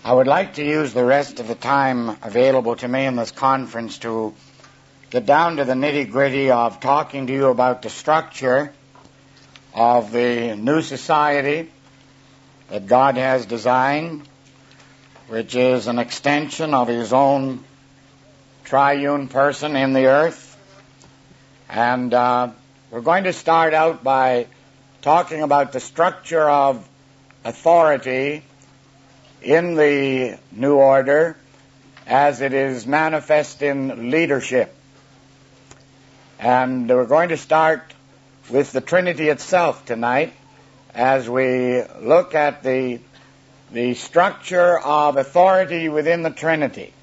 I would like to use the rest of the time available to me in this conference to get down to the nitty-gritty of talking to you about the structure of the new society that God has designed, which is an extension of His own triune person in the earth. And we're going to start out by talking about the structure of authority in the new order as it is manifest in leadership. And we're going to start with the Trinity itself tonight as we look at the structure of authority within the Trinity.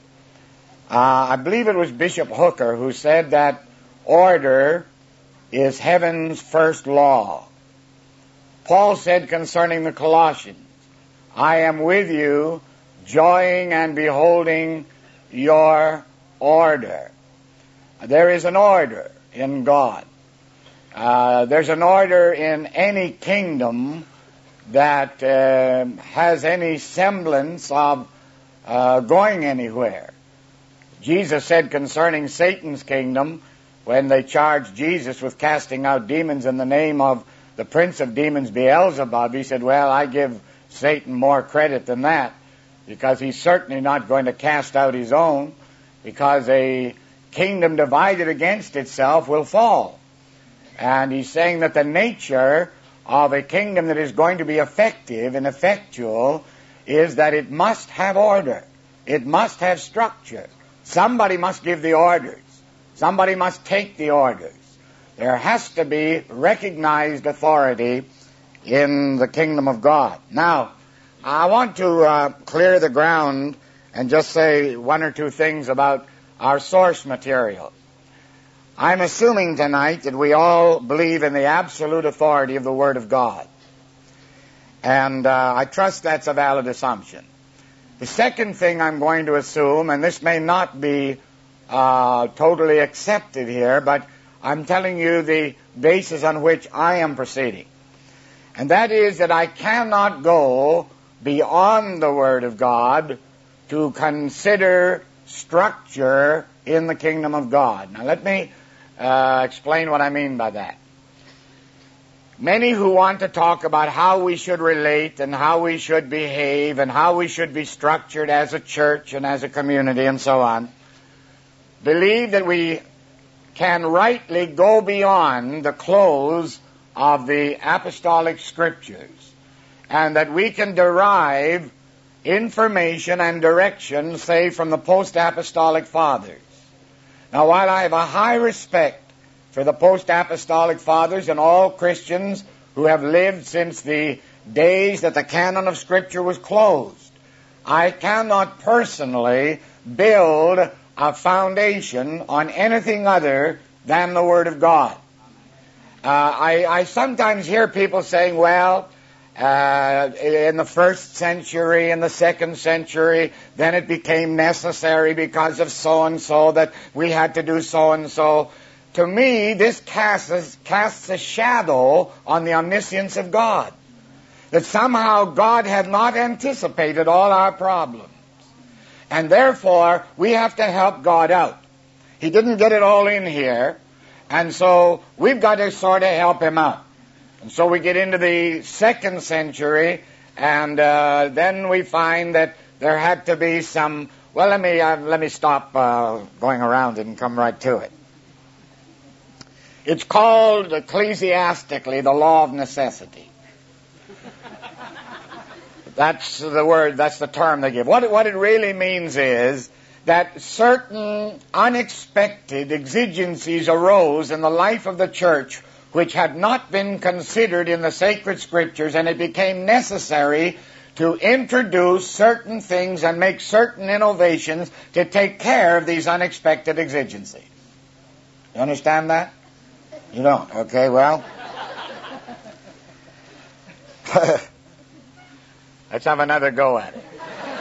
I believe it was Bishop Hooker who said that order is heaven's first law. Paul said concerning the Colossians, I am with you, joying and beholding your order. There is an order in God. There's an order in any kingdom that has any semblance of going anywhere. Jesus said concerning Satan's kingdom, when they charged Jesus with casting out demons in the name of the prince of demons, Beelzebub, he said, well, I give Satan more credit than that, because he's certainly not going to cast out his own, because a kingdom divided against itself will fall. And he's saying that the nature of a kingdom that is going to be effective and effectual is that it must have order. It must have structure. Somebody must give the orders. Somebody must take the orders. There has to be recognized authority in the kingdom of God. Now, I want to clear the ground and just say one or two things about our source material. I'm assuming tonight that we all believe in the absolute authority of the Word of God. And I trust that's a valid assumption. The second thing I'm going to assume, and this may not be totally accepted here, but I'm telling you the basis on which I am proceeding. And that is that I cannot go beyond the Word of God to consider structure in the kingdom of God. Now let me explain what I mean by that. Many who want to talk about how we should relate and how we should behave and how we should be structured as a church and as a community and so on, believe that we can rightly go beyond the close of the apostolic scriptures, and that we can derive information and direction, say, from the post-apostolic fathers. Now, while I have a high respect for the post-apostolic fathers and all Christians who have lived since the days that the canon of Scripture was closed, I cannot personally build a foundation on anything other than the Word of God. I sometimes hear people saying, well, in the first century, in the second century, then it became necessary because of so-and-so that we had to do so-and-so. To me, this casts a shadow on the omniscience of God, that somehow God had not anticipated all our problems. And therefore, we have to help God out. He didn't get it all in here, and so we've got to sort of help Him out. And so we get into the second century, and then we find that there had to be some... Well, let me stop going around it and come right to it. It's called ecclesiastically the law of necessity. That's the word, that's the term they give. What it really means is that certain unexpected exigencies arose in the life of the church which had not been considered in the sacred scriptures, and it became necessary to introduce certain things and make certain innovations to take care of these unexpected exigencies. You understand that? You don't? Okay, well. Let's have another go at it.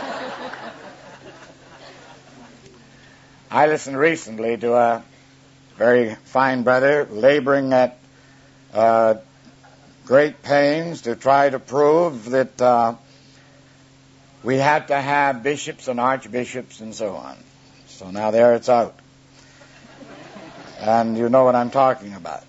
I listened recently to a very fine brother laboring at great pains to try to prove that we had to have bishops and archbishops and so on. So now there it's out. And you know what I'm talking about.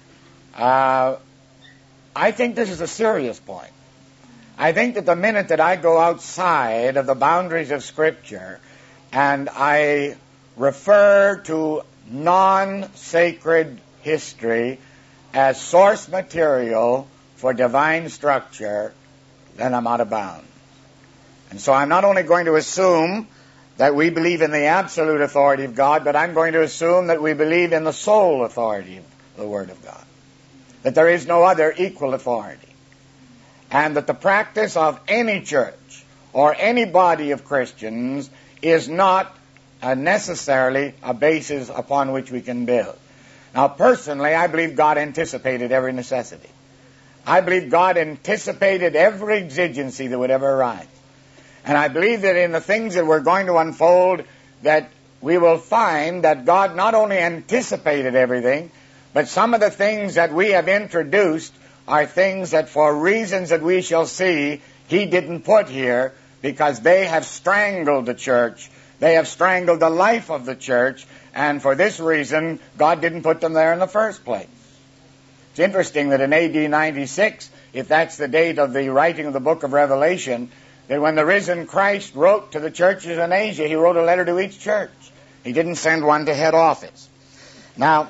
I think this is a serious point. I think that the minute that I go outside of the boundaries of Scripture and I refer to non-sacred history as source material for divine structure, then I'm out of bounds. And so I'm not only going to assume that we believe in the absolute authority of God, but I'm going to assume that we believe in the sole authority of the Word of God, that there is no other equal authority, and that the practice of any church or any body of Christians is not necessarily a basis upon which we can build. Now, personally, I believe God anticipated every necessity. I believe God anticipated every exigency that would ever arise. And I believe that in the things that we're going to unfold, that we will find that God not only anticipated everything, but some of the things that we have introduced are things that for reasons that we shall see, He didn't put here because they have strangled the church. They have strangled the life of the church, and for this reason, God didn't put them there in the first place. It's interesting that in A.D. 96, if that's the date of the writing of the book of Revelation, that when the risen Christ wrote to the churches in Asia, He wrote a letter to each church. He didn't send one to head office. Now,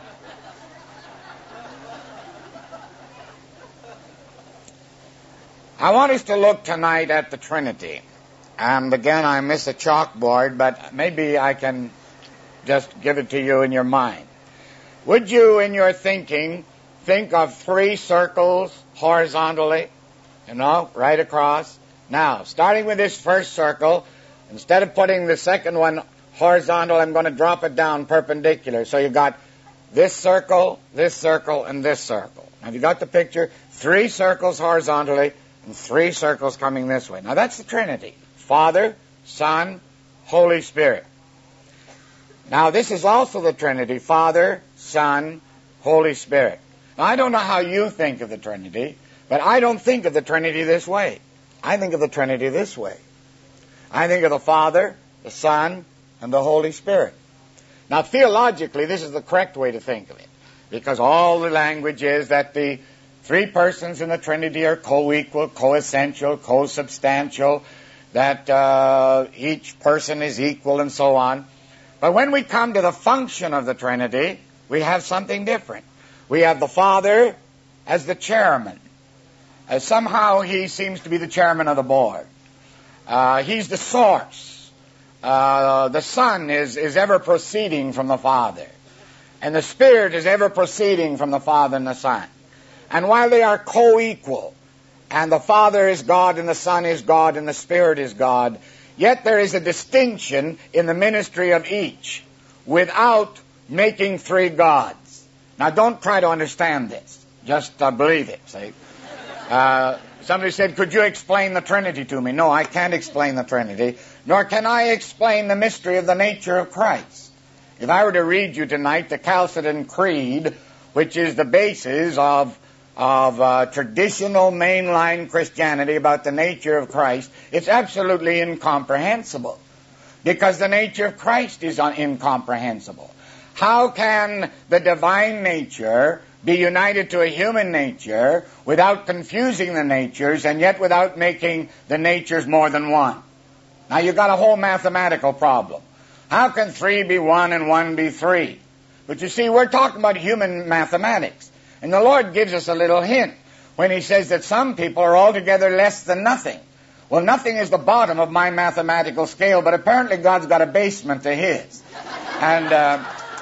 I want us to look tonight at the Trinity. And again, I miss a chalkboard, but maybe I can just give it to you in your mind. Would you, in your thinking, think of 3 circles horizontally, right across? Now, starting with this first circle, instead of putting the second one horizontal, I'm going to drop it down perpendicular. So you've got this circle, and this circle. Have you got the picture? 3 circles horizontally and 3 circles coming this way. Now, that's the Trinity. Father, Son, Holy Spirit. Now, this is also the Trinity. Father, Son, Holy Spirit. Now, I don't know how you think of the Trinity, but I don't think of the Trinity this way. I think of the Trinity this way. I think of the Father, the Son, and the Holy Spirit. Now, theologically, this is the correct way to think of it, because all the language is that the 3 persons in the Trinity are co-equal, co-essential, co-substantial, that each person is equal, and so on. But when we come to the function of the Trinity, we have something different. We have the Father as the chairman. Somehow he seems to be the chairman of the board. He's the source. The Son is ever proceeding from the Father. And the Spirit is ever proceeding from the Father and the Son. And while they are co-equal, and the Father is God, and the Son is God, and the Spirit is God, yet there is a distinction in the ministry of each without making 3 gods. Now, don't try to understand this. Just believe it, see? Somebody said, could you explain the Trinity to me? No, I can't explain the Trinity, nor can I explain the mystery of the nature of Christ. If I were to read you tonight the Chalcedon Creed, which is the basis of traditional mainline Christianity about the nature of Christ, it's absolutely incomprehensible, because the nature of Christ is incomprehensible. How can the divine nature be united to a human nature without confusing the natures and yet without making the natures more than one? Now you've got a whole mathematical problem. How can 3 be 1 and 1 be 3? But you see, we're talking about human mathematics. And the Lord gives us a little hint when He says that some people are altogether less than nothing. Well, nothing is the bottom of my mathematical scale, but apparently God's got a basement to His. And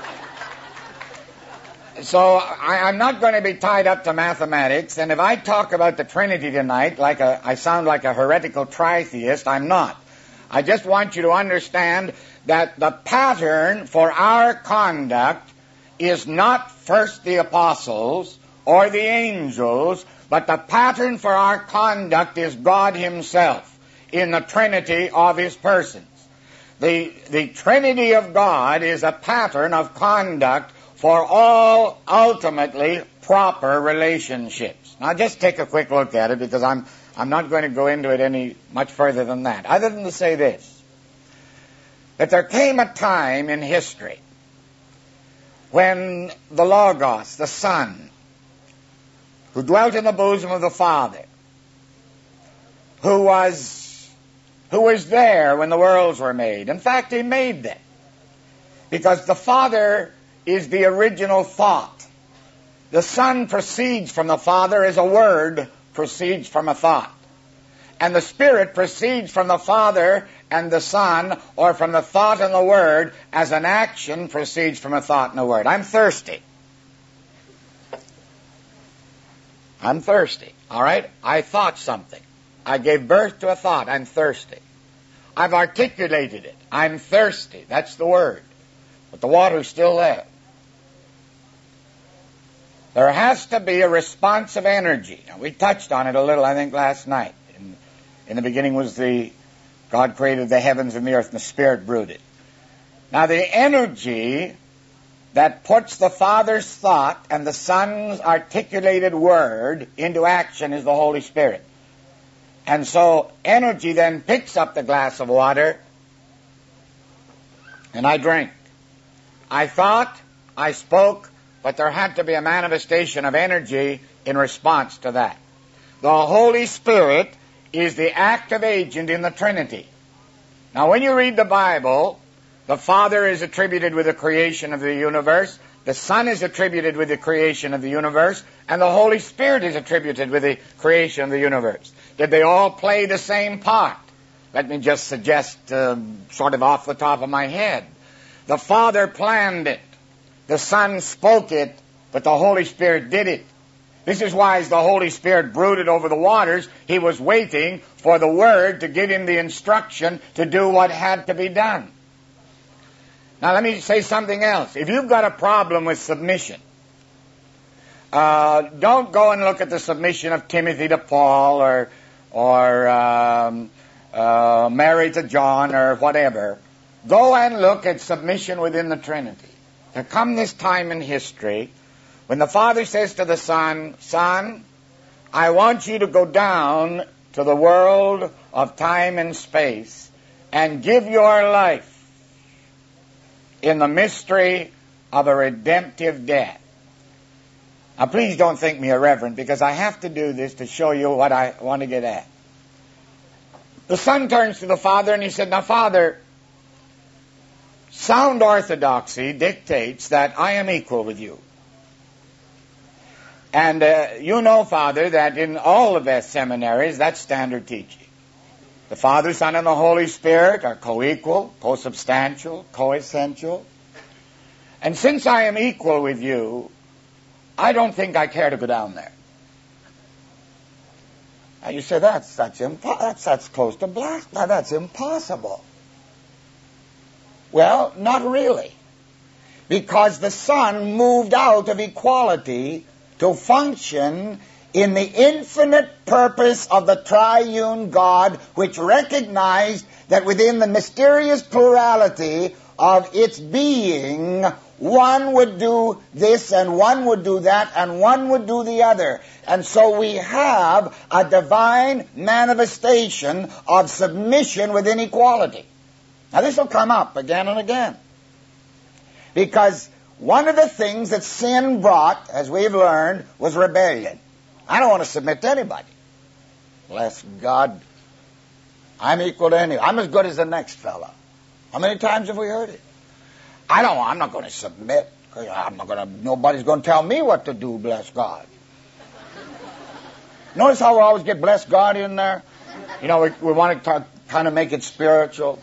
so I'm not going to be tied up to mathematics, and if I talk about the Trinity tonight, I sound like a heretical tritheist, I'm not. I just want you to understand that the pattern for our conduct is not first the apostles or the angels, but the pattern for our conduct is God Himself in the Trinity of His persons. The Trinity of God is a pattern of conduct for all ultimately proper relationships. Now just take a quick look at it, because I'm I'm not going to go into it any much further than that, other than to say this, that there came a time in history when the Logos, the Son, who dwelt in the bosom of the Father, who was there when the worlds were made. In fact, he made them, because the Father is the original thought. The Son proceeds from the Father as a word proceeds from a thought. And the Spirit proceeds from the Father and the Son, or from the thought and the word, as an action proceeds from a thought and a word. I'm thirsty. I'm thirsty. All right? I thought something. I gave birth to a thought. I'm thirsty. I've articulated it. I'm thirsty. That's the word. But the water's still there. There has to be a response of energy. Now, we touched on it a little, I think, last night. In the beginning was God created the heavens and the earth, and the Spirit brooded. Now, the energy that puts the Father's thought and the Son's articulated word into action is the Holy Spirit. And so energy then picks up the glass of water, and I drank. I thought, I spoke, but there had to be a manifestation of energy in response to that. The Holy Spirit is the active agent in the Trinity. Now, when you read the Bible, the Father is attributed with the creation of the universe, the Son is attributed with the creation of the universe, and the Holy Spirit is attributed with the creation of the universe. Did they all play the same part? Let me just suggest, sort of off the top of my head. The Father planned it. The Son spoke it, but the Holy Spirit did it. This is why, as the Holy Spirit brooded over the waters, he was waiting for the Word to give him the instruction to do what had to be done. Now, let me say something else. If you've got a problem with submission, don't go and look at the submission of Timothy to Paul or Mary to John or whatever. Go and look at submission within the Trinity. There come this time in history when the Father says to the Son, Son, I want you to go down to the world of time and space and give your life in the mystery of a redemptive death. Now, please don't think me irreverent, because I have to do this to show you what I want to get at. The Son turns to the Father and he said, Now, Father, sound orthodoxy dictates that I am equal with you. And you know, Father, that in all the best seminaries, that's standard teaching. The Father, Son, and the Holy Spirit are co-equal, co-substantial, co-essential. And since I am equal with you, I don't think I care to go down there. Now you say, that's close to blasphemy. That's impossible. Well, not really. Because the Son moved out of equality to function in the infinite purpose of the triune God, which recognized that within the mysterious plurality of its being, one would do this and one would do that and one would do the other. And so we have a divine manifestation of submission within equality. Now this will come up again and again. Because one of the things that sin brought, as we've learned, was rebellion. I don't want to submit to anybody. Bless God. I'm equal to anyone. I'm as good as the next fella. How many times have we heard it? I'm not going to submit. Nobody's going to tell me what to do, bless God. Notice how we always get bless God in there? You know, we want to kind of make it spiritual.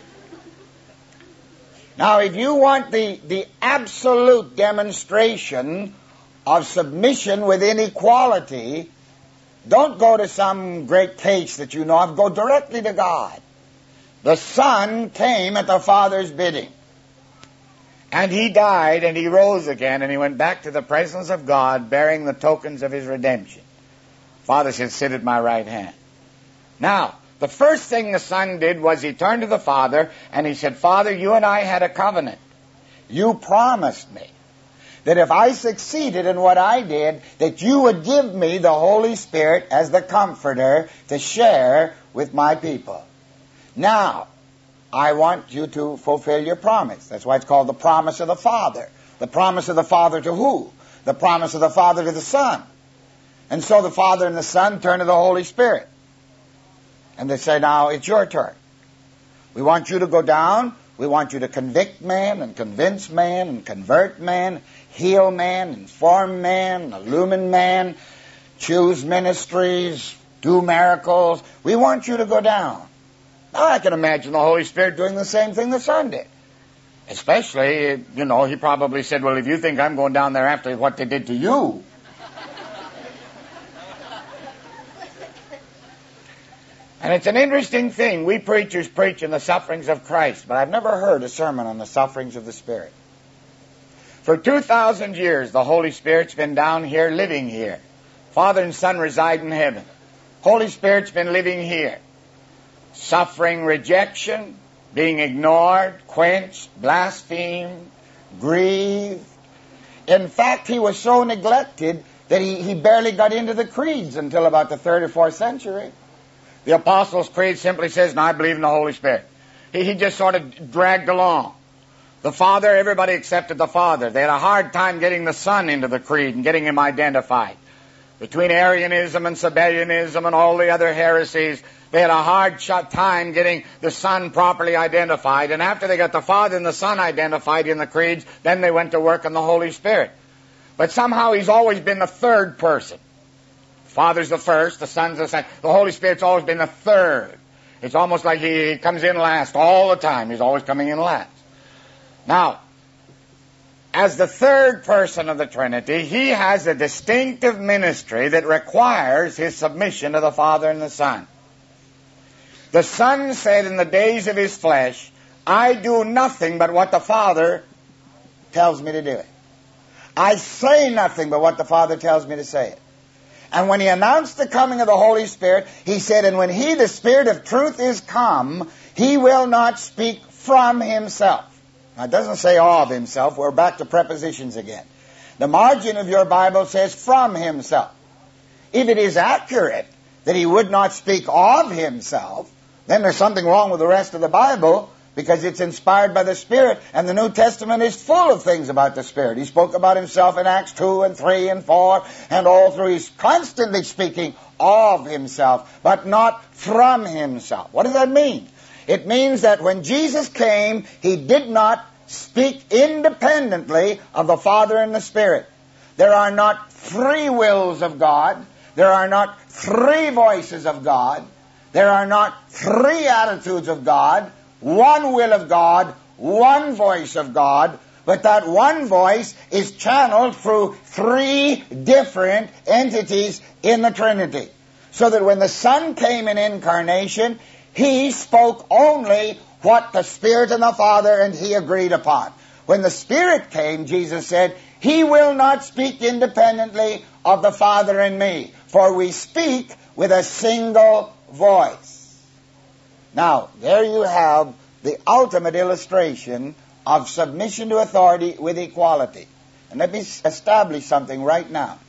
Now, if you want the absolute demonstration of submission within equality, don't go to some great case that you know of. Go directly to God. The Son came at the Father's bidding. And he died and he rose again and he went back to the presence of God bearing the tokens of his redemption. Father said, sit at my right hand. Now, the first thing the Son did was he turned to the Father and he said, Father, you and I had a covenant. You promised me that if I succeeded in what I did, that you would give me the Holy Spirit as the Comforter to share with my people. Now, I want you to fulfill your promise. That's why it's called the promise of the Father. The promise of the Father to who? The promise of the Father to the Son. And so the Father and the Son turn to the Holy Spirit. And they say, now it's your turn. We want you to go down. We want you to convict man and convince man and convert man, heal man, inform man, illumine man, choose ministries, do miracles. We want you to go down. Now I can imagine the Holy Spirit doing the same thing the Son did. Especially, he probably said, well, if you think I'm going down there after what they did to you. And it's an interesting thing. We preachers preach in the sufferings of Christ, but I've never heard a sermon on the sufferings of the Spirit. For 2,000 years, the Holy Spirit's been down here, living here. Father and Son reside in heaven. Holy Spirit's been living here. Suffering rejection, being ignored, quenched, blasphemed, grieved. In fact, he was so neglected that he barely got into the creeds until about the 3rd or 4th century. The Apostles' Creed simply says, "No, I believe in the Holy Spirit." He just sort of dragged along. The Father, everybody accepted the Father. They had a hard time getting the Son into the creed and getting him identified. Between Arianism and Sabellianism and all the other heresies, they had a hard time getting the Son properly identified. And after they got the Father and the Son identified in the creeds, then they went to work on the Holy Spirit. But somehow he's always been the third person. Father's the first, the Son's the second. The Holy Spirit's always been the third. It's almost like he comes in last all the time. He's always coming in last. Now, as the third person of the Trinity, he has a distinctive ministry that requires his submission to the Father and the Son. The Son said in the days of his flesh, "I do nothing but what the Father tells me to do it. I say nothing but what the Father tells me to say it." And when he announced the coming of the Holy Spirit, he said, "And when he, the Spirit of truth, is come, he will not speak from himself." Now, it doesn't say of himself. We're back to prepositions again. The margin of your Bible says from himself. If it is accurate that he would not speak of himself, then there's something wrong with the rest of the Bible, because it's inspired by the Spirit, and the New Testament is full of things about the Spirit. He spoke about himself in Acts 2 and 3 and 4, and all through. He's constantly speaking of himself, but not from himself. What does that mean? It means that when Jesus came, he did not speak independently of the Father and the Spirit. There are not three wills of God. There are not three voices of God. There are not three attitudes of God. One will of God, one voice of God, but that one voice is channeled through three different entities in the Trinity. So that when the Son came in incarnation, he spoke only what the Spirit and the Father and he agreed upon. When the Spirit came, Jesus said, "He will not speak independently of the Father and me, for we speak with a single voice." Now, there you have the ultimate illustration of submission to authority with equality. And let me establish something right now.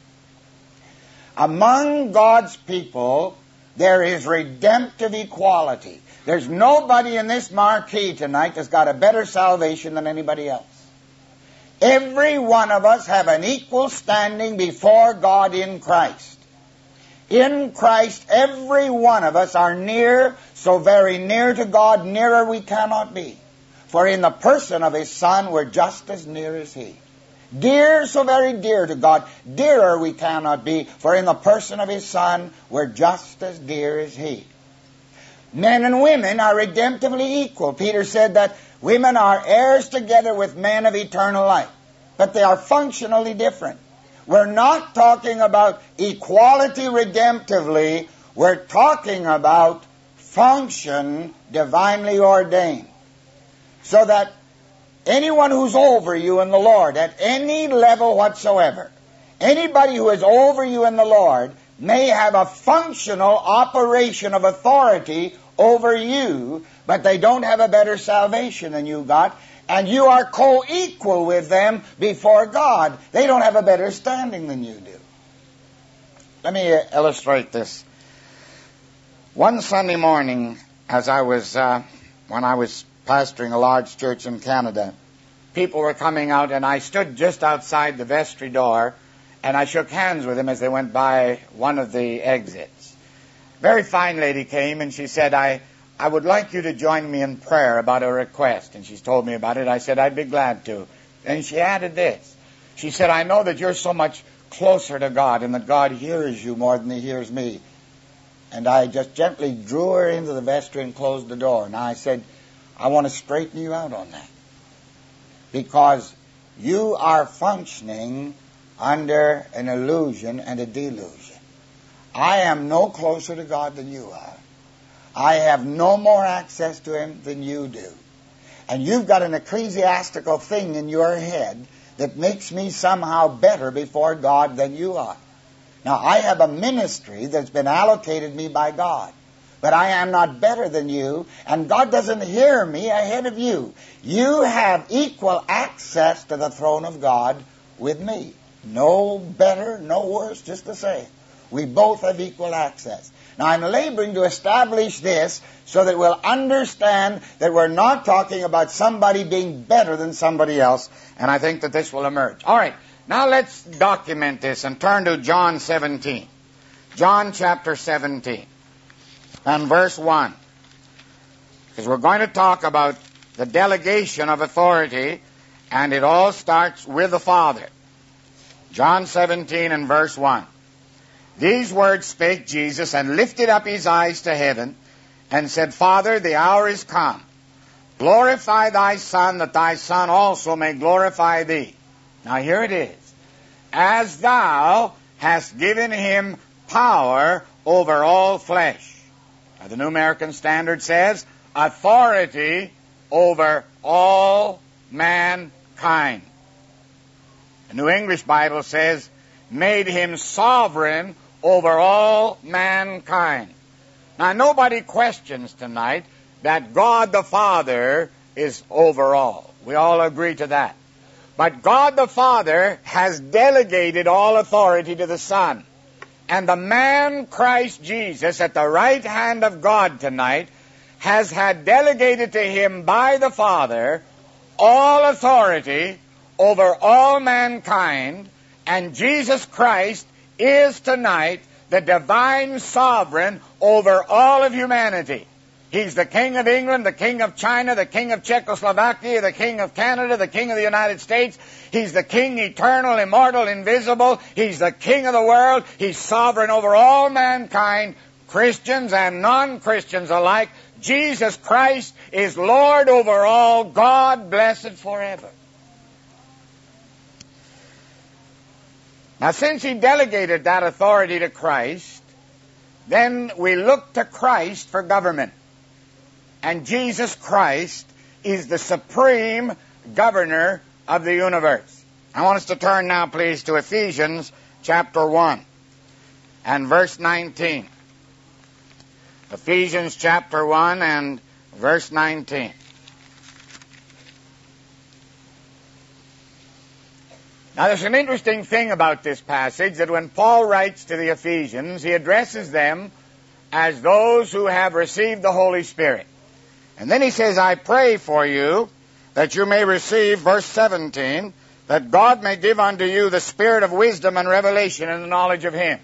Among God's people, there is redemptive equality. There's nobody in this marquee tonight that's got a better salvation than anybody else. Every one of us have an equal standing before God in Christ. In Christ, every one of us are near, so very near to God, nearer we cannot be. For in the person of his Son, we're just as near as he. Dear, so very dear to God, dearer we cannot be, for in the person of his Son, we're just as dear as he. Men and women are redemptively equal. Peter said that women are heirs together with men of eternal life, but they are functionally different. We're not talking about equality redemptively. We're talking about function divinely ordained. So that anyone who's over you in the Lord, at any level whatsoever, anybody who is over you in the Lord may have a functional operation of authority over you, but they don't have a better salvation than you got, And you are co-equal with them before God. They don't have a better standing than you do. Let me illustrate this. One Sunday morning, when I was pastoring a large church in Canada, people were coming out, and I stood just outside the vestry door, and I shook hands with them as they went by one of the exits. A very fine lady came, and she said, I would like you to join me in prayer about a request. And she's told me about it. I said, I'd be glad to. And she added this. She said, I know that you're so much closer to God, and that God hears you more than He hears me. And I just gently drew her into the vestry and closed the door. And I said, I want to straighten you out on that. Because you are functioning under an illusion and a delusion. I am no closer to God than you are. I have no more access to Him than you do. And you've got an ecclesiastical thing in your head that makes me somehow better before God than you are. Now, I have a ministry that's been allocated me by God. But I am not better than you, and God doesn't hear me ahead of you. You have equal access to the throne of God with me. No better, no worse, just the same. We both have equal access. Now, I'm laboring to establish this so that we'll understand that we're not talking about somebody being better than somebody else, and I think that this will emerge. All right, now let's document this and turn to John 17. John chapter 17 and verse 1. Because we're going to talk about the delegation of authority, and it all starts with the Father. John 17 and verse 1. These words spake Jesus, and lifted up His eyes to heaven, and said, Father, the hour is come. Glorify Thy Son, that Thy Son also may glorify Thee. Now here it is. As Thou hast given Him power over all flesh. Now, the New American Standard says, authority over all mankind. The New English Bible says, made Him sovereign over all mankind. Now, nobody questions tonight that God the Father is over all. We all agree to that. But God the Father has delegated all authority to the Son. And the man Christ Jesus at the right hand of God tonight has had delegated to Him by the Father all authority over all mankind, and Jesus Christ is tonight the divine sovereign over all of humanity. He's the King of England, the King of China, the King of Czechoslovakia, the King of Canada, the King of the United States. He's the King eternal, immortal, invisible. He's the King of the world. He's sovereign over all mankind, Christians and non-Christians alike. Jesus Christ is Lord over all, God blessed forever. Now, since He delegated that authority to Christ, then we look to Christ for government. And Jesus Christ is the supreme governor of the universe. I want us to turn now, please, to Ephesians chapter 1 and verse 19. Ephesians chapter 1 and verse 19. Now, there's an interesting thing about this passage, that when Paul writes to the Ephesians, he addresses them as those who have received the Holy Spirit. And then he says, I pray for you that you may receive, verse 17, that God may give unto you the spirit of wisdom and revelation in the knowledge of Him.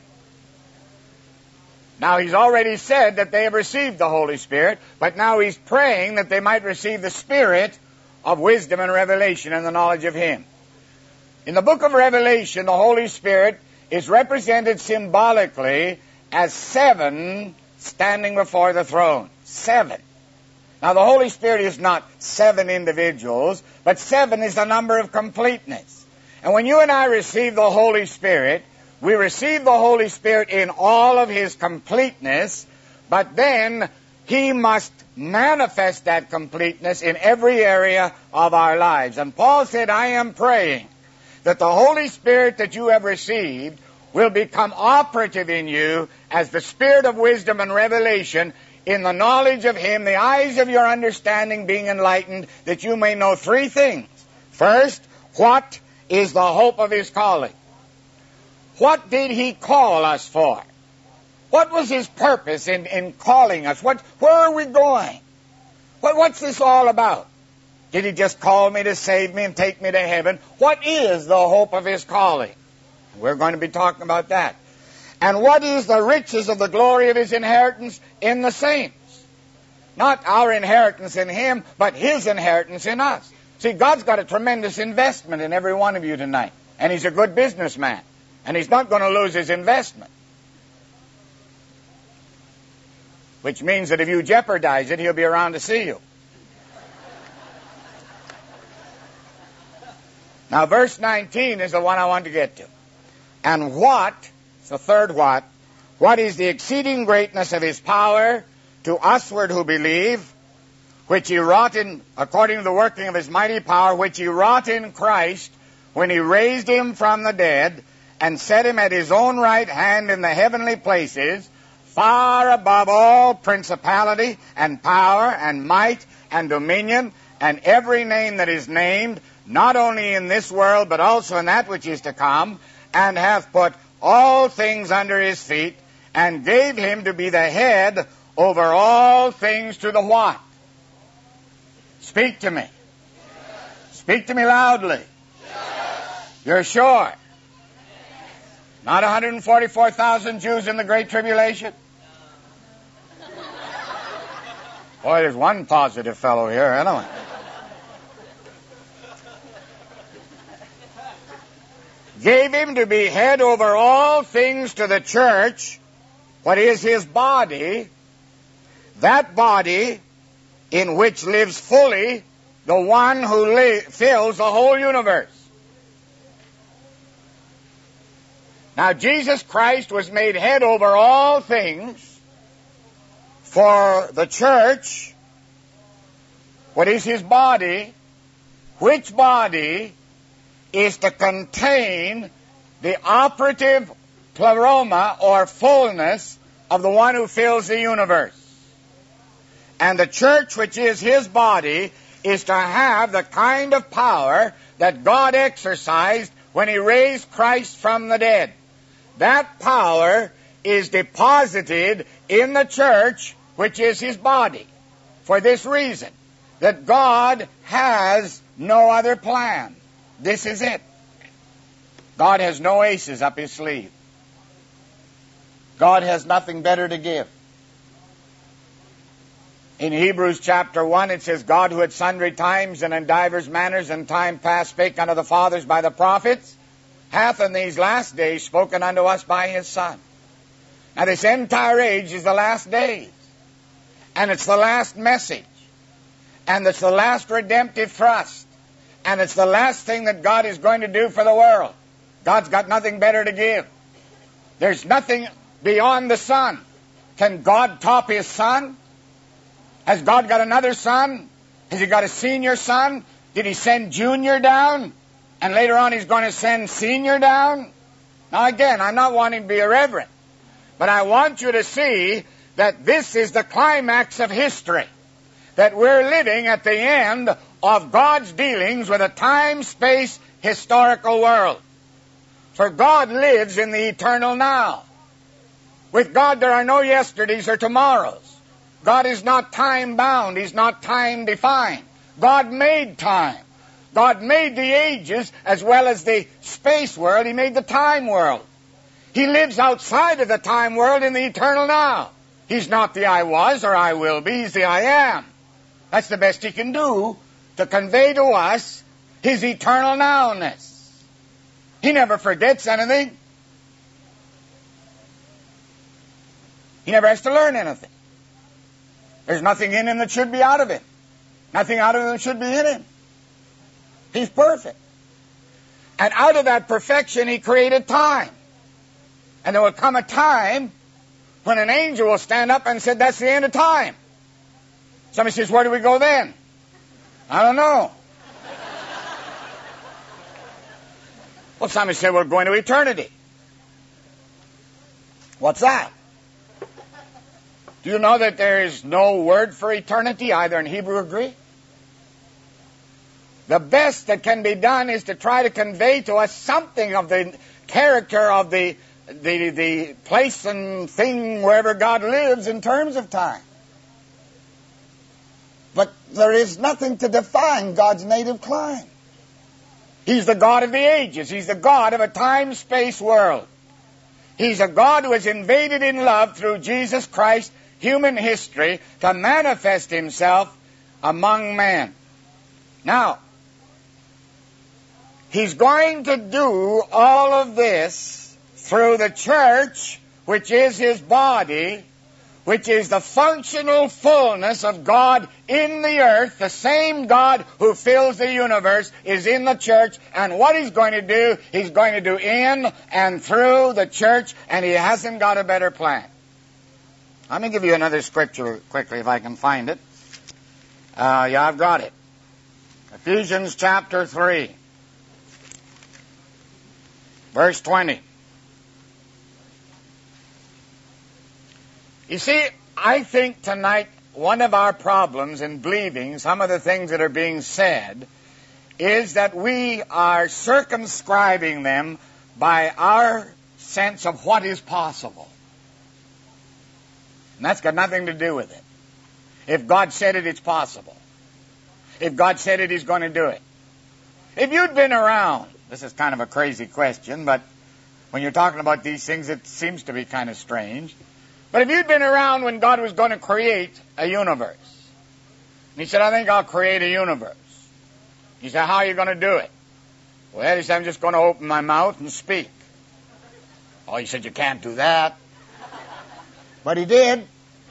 Now, he's already said that they have received the Holy Spirit, but now he's praying that they might receive the spirit of wisdom and revelation in the knowledge of Him. In the book of Revelation, the Holy Spirit is represented symbolically as 7 standing before the throne. 7. Now, the Holy Spirit is not 7 individuals, but 7 is the number of completeness. And when you and I receive the Holy Spirit, we receive the Holy Spirit in all of His completeness, but then He must manifest that completeness in every area of our lives. And Paul said, I am praying that the Holy Spirit that you have received will become operative in you as the spirit of wisdom and revelation in the knowledge of Him, the eyes of your understanding being enlightened, that you may know three things. First, what is the hope of His calling? What did He call us for? What was His purpose in calling us? Where are we going? What's this all about? Did He just call me to save me and take me to heaven? What is the hope of His calling? We're going to be talking about that. And what is the riches of the glory of His inheritance in the saints? Not our inheritance in Him, but His inheritance in us. See, God's got a tremendous investment in every one of you tonight. And He's a good businessman. And He's not going to lose His investment. Which means that if you jeopardize it, He'll be around to see you. Now, verse 19 is the one I want to get to. And what, it's the third what is the exceeding greatness of His power to usward who believe, which He wrought in, according to the working of His mighty power, which He wrought in Christ, when He raised Him from the dead, and set Him at His own right hand in the heavenly places, far above all principality, and power, and might, and dominion, and every name that is named, not only in this world, but also in that which is to come, and hath put all things under His feet, and gave Him to be the head over all things to the what? Speak to me. Yes. Speak to me loudly. Yes. You're sure? Not 144,000 Jews in the Great Tribulation? Boy, there's one positive fellow here, anyway. Gave Him to be head over all things to the church, what is His body, that body in which lives fully the one who fills the whole universe. Now, Jesus Christ was made head over all things for the church, what is His body, which body is to contain the operative pleroma or fullness of the one who fills the universe. And the church, which is His body, is to have the kind of power that God exercised when He raised Christ from the dead. That power is deposited in the church, which is His body, for this reason, that God has no other plan. This is it. God has no aces up His sleeve. God has nothing better to give. In Hebrews chapter 1 it says, God who at sundry times and in divers manners in time past spake unto the fathers by the prophets, hath in these last days spoken unto us by His Son. Now this entire age is the last days. And it's the last message. And it's the last redemptive thrust. And it's the last thing that God is going to do for the world. God's got nothing better to give. There's nothing beyond the Son. Can God top His Son? Has God got another son? Has He got a senior son? Did He send Junior down? And later on He's going to send Senior down? Now again, I'm not wanting to be irreverent. But I want you to see that this is the climax of history. That we're living at the end of God's dealings with a time-space historical world. For God lives in the eternal now. With God there are no yesterdays or tomorrows. God is not time-bound. He's not time-defined. God made time. God made the ages as well as the space world. He made the time world. He lives outside of the time world in the eternal now. He's not the I was or I will be. He's the I am. That's the best He can do to convey to us His eternal nowness. He never forgets anything. He never has to learn anything. There's nothing in Him that should be out of Him. Nothing out of Him that should be in Him. He's perfect. And out of that perfection He created time. And there will come a time when an angel will stand up and say, that's the end of time. Somebody says, where do we go then? I don't know. Well, somebody said, we're going to eternity. What's that? Do you know that there is no word for eternity, either in Hebrew or Greek? The best that can be done is to try to convey to us something of the character of the place and thing wherever God lives in terms of time. But there is nothing to define God's native clime. He's the God of the ages. He's the God of a time-space world. He's a God who has invaded in love through Jesus Christ human history to manifest himself among men. Now, he's going to do all of this through the church, which is his body, which is the functional fullness of God in the earth. The same God who fills the universe is in the church, and what he's going to do in and through the church, and he hasn't got a better plan. Let me give you another scripture quickly if I can find it. Yeah, I've got it. Ephesians chapter 3, verse 20. You see, I think tonight one of our problems in believing some of the things that are being said is that we are circumscribing them by our sense of what is possible. And that's got nothing to do with it. If God said it, it's possible. If God said it, he's going to do it. If you'd been around, this is kind of a crazy question, but when you're talking about these things, it seems to be kind of strange. But if you'd been around when God was going to create a universe, and he said, I think I'll create a universe. He said, how are you going to do it? Well, he said, I'm just going to open my mouth and speak. Oh, he said, you can't do that. But he did.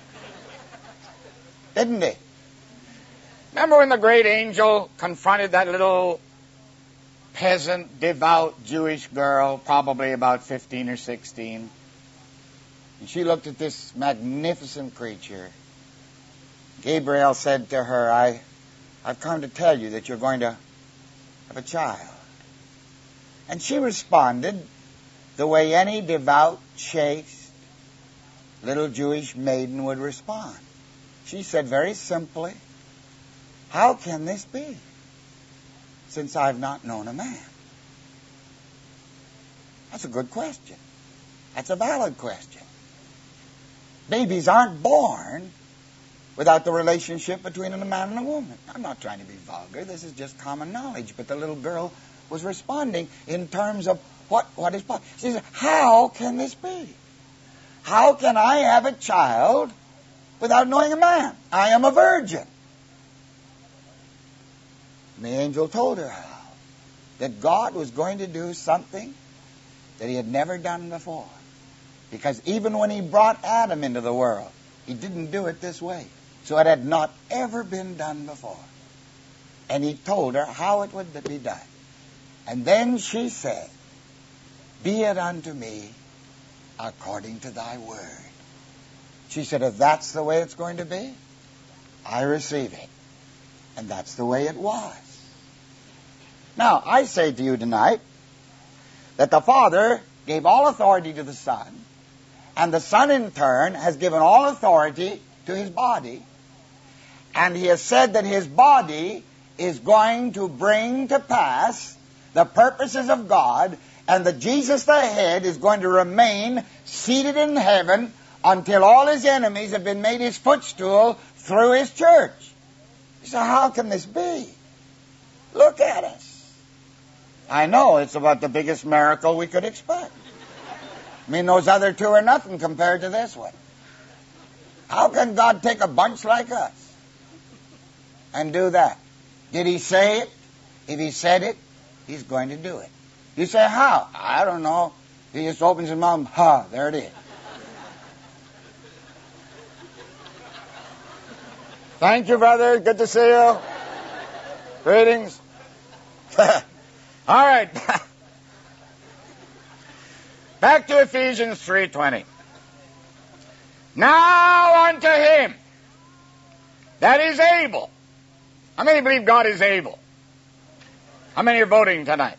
Didn't he? Remember when the great angel confronted that little peasant, devout Jewish girl, probably about 15 or 16? And she looked at this magnificent creature. Gabriel said to her, I've come to tell you that you're going to have a child. And she responded the way any devout, chaste, little Jewish maiden would respond. She said very simply, how can this be, since I've not known a man? That's a good question. That's a valid question. Babies aren't born without the relationship between a man and a woman. I'm not trying to be vulgar. This is just common knowledge. But the little girl was responding in terms of what is possible. She said, how can this be? How can I have a child without knowing a man? I am a virgin. And the angel told her how. That God was going to do something that he had never done before. Because even when he brought Adam into the world, he didn't do it this way. So it had not ever been done before. And he told her how it would be done. And then she said, be it unto me according to thy word. She said, if that's the way it's going to be, I receive it. And that's the way it was. Now, I say to you tonight that the Father gave all authority to the Son, and the Son in turn has given all authority to his body, and he has said that his body is going to bring to pass the purposes of God, and that Jesus the head is going to remain seated in heaven until all his enemies have been made his footstool through his church. So how can this be? Look at us. I know it's about the biggest miracle we could expect. I mean, those other two are nothing compared to this one. How can God take a bunch like us and do that? Did he say it? If he said it, he's going to do it. You say, how? I don't know. He just opens his mouth, there it is. Thank you, brother. Good to see you. Greetings. All right. Back to Ephesians 3:20. Now unto him that is able. How many believe God is able? How many are voting tonight?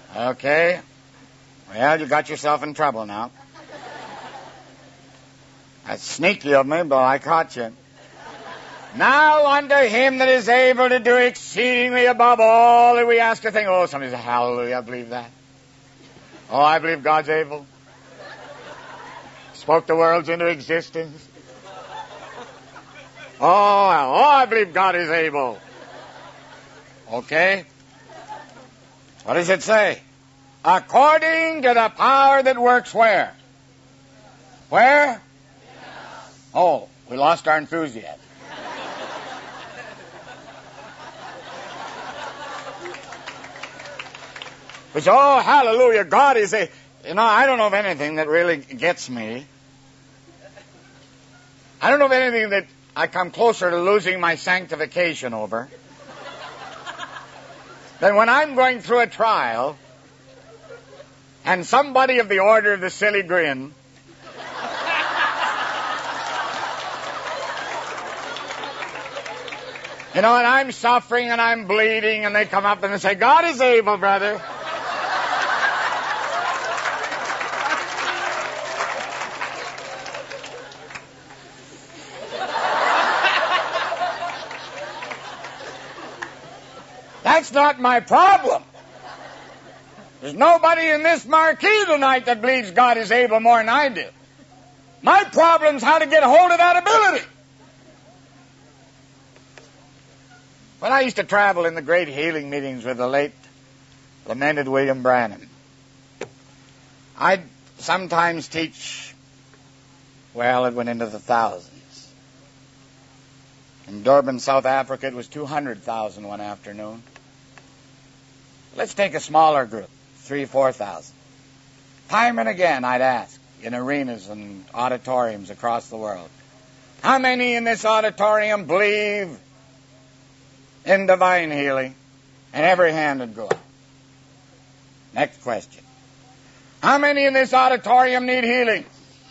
Okay. Well, you got yourself in trouble now. That's sneaky of me, but I caught you. Now unto him that is able to do exceedingly above all that we ask or think. Oh, somebody say, hallelujah, I believe that. Oh, I believe God's able. Spoke the worlds into existence. Oh, I believe God is able. Okay. What does it say? According to the power that works where? Where? Oh, we lost our enthusiasm. Which, oh, hallelujah, God is a... You know, I don't know of anything that really gets me. I don't know of anything that I come closer to losing my sanctification over than when I'm going through a trial and somebody of the order of the silly grin you know, and I'm suffering and I'm bleeding, and they come up and they say, God is able, brother. That's not my problem. There's nobody in this marquee tonight that believes God is able more than I do. My problem's how to get a hold of that ability. When I used to travel in the great healing meetings with the late, lamented William Branham, I'd sometimes teach, well, it went into the thousands. In Durban, South Africa, it was 200,000 one afternoon. Let's take a smaller group, 3,000 or 4,000. Time and again, I'd ask, in arenas and auditoriums across the world, how many in this auditorium believe in divine healing? And every hand would go up. Next question. How many in this auditorium need healing?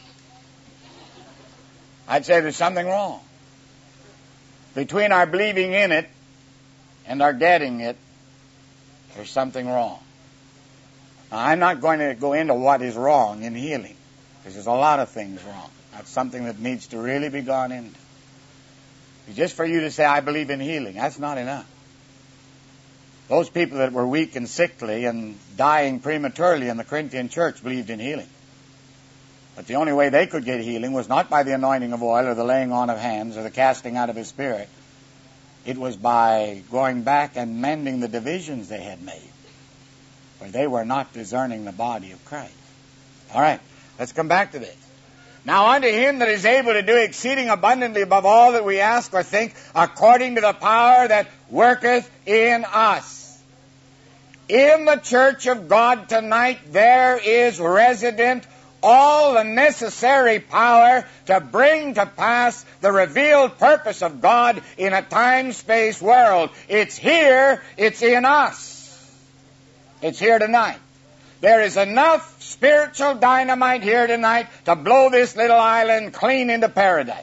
I'd say there's something wrong. Between our believing in it and our getting it, there's something wrong. Now, I'm not going to go into what is wrong in healing, because there's a lot of things wrong. That's something that needs to really be gone into. Just for you to say, I believe in healing, that's not enough. Those people that were weak and sickly and dying prematurely in the Corinthian church believed in healing. But the only way they could get healing was not by the anointing of oil or the laying on of hands or the casting out of his spirit. It was by going back and mending the divisions they had made, where they were not discerning the body of Christ. All right, let's come back to this. Now unto him that is able to do exceeding abundantly above all that we ask or think, according to the power that worketh in us. In the church of God tonight, there is resident all the necessary power to bring to pass the revealed purpose of God in a time-space world. It's here, it's in us. It's here tonight. There is enough spiritual dynamite here tonight to blow this little island clean into paradise.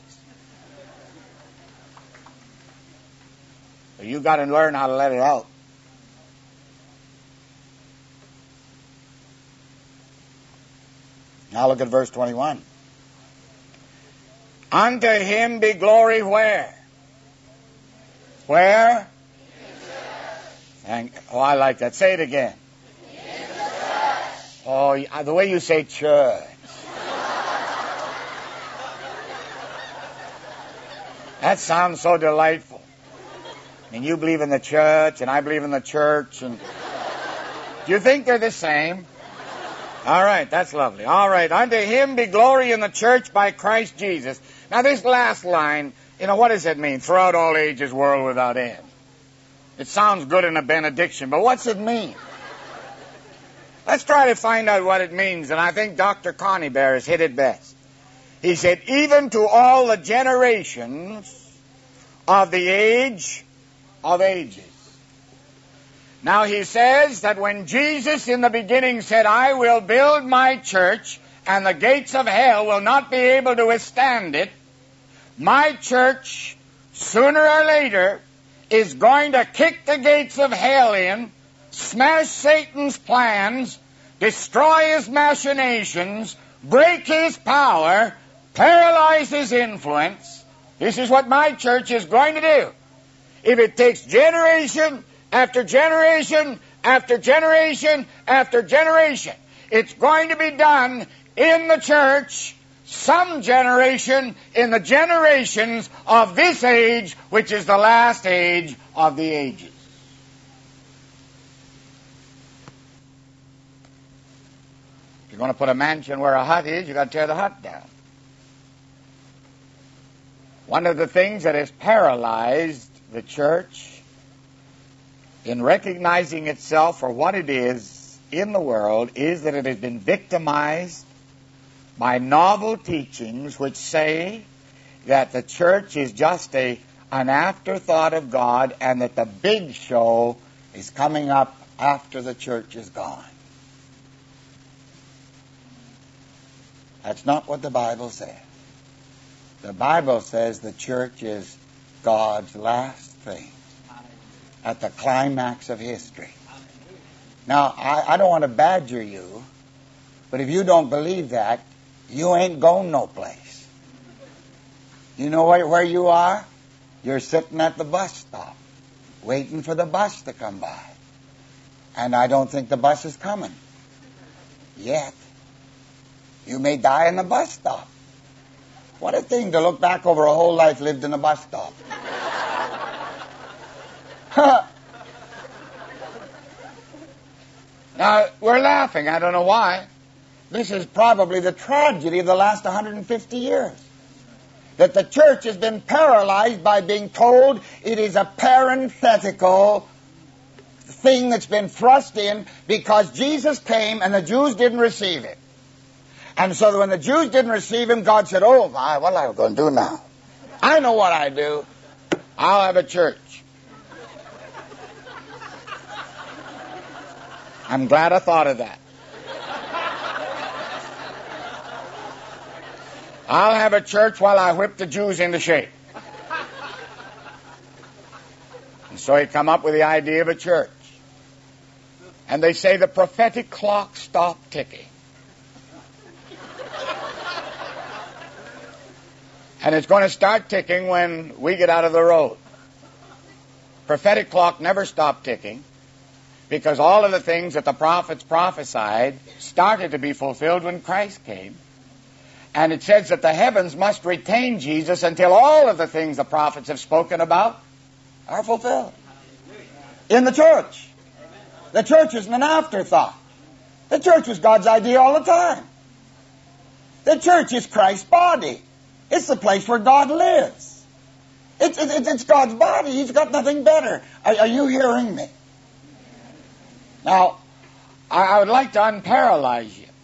But you've got to learn how to let it out. Now look at verse 21. Unto him be glory where? Where? Oh, I like that. Say it again. Oh, the way you say church. That sounds so delightful. And you believe in the church, and I believe in the church. And do you think they're the same? All right, that's lovely. All right, unto him be glory in the church by Christ Jesus. Now this last line, what does it mean? Throughout all ages, world without end. It sounds good in a benediction, but what's it mean? Let's try to find out what it means, and I think Dr. Connie Bear has hit it best. He said, even to all the generations of the age of ages. Now he says that when Jesus in the beginning said, I will build my church, and the gates of hell will not be able to withstand it, my church, sooner or later, is going to kick the gates of hell in, smash Satan's plans, destroy his machinations, break his power, paralyze His influence, this is what my church is going to do. If it takes generation after generation after generation after generation, it's going to be done in the church, some generation in the generations of this age, which is the last age of the ages. If you're going to put a mansion where a hut is, you've got to tear the hut down. One of the things that has paralyzed the church in recognizing itself for what it is in the world is that it has been victimized by novel teachings which say that the church is just an afterthought of God and that the big show is coming up after the church is gone. That's not what the Bible says. The Bible says the church is God's last thing at the climax of history. Now, I don't want to badger you, but if you don't believe that, you ain't going no place. You know where you are? You're sitting at the bus stop, waiting for the bus to come by. And I don't think the bus is coming yet. You may die in the bus stop. What a thing to look back over a whole life lived in a bus stop. Now, we're laughing. I don't know why. This is probably the tragedy of the last 150 years. That the church has been paralyzed by being told it is a parenthetical thing that's been thrust in because Jesus came and the Jews didn't receive it. And so when the Jews didn't receive him, God said, oh my, what am I going to do now? I know what I do. I'll have a church. I'm glad I thought of that. I'll have a church while I whip the Jews into shape. And so he come up with the idea of a church. And they say the prophetic clock stopped ticking. And it's going to start ticking when we get out of the road. Prophetic clock never stopped ticking because all of the things that the prophets prophesied started to be fulfilled when Christ came. And it says that the heavens must retain Jesus until all of the things the prophets have spoken about are fulfilled. In the church. The church isn't an afterthought. The church was God's idea all the time. The church is Christ's body. It's the place where God lives. It's God's body. He's got nothing better. Are you hearing me? Now, I would like to unparalyze you.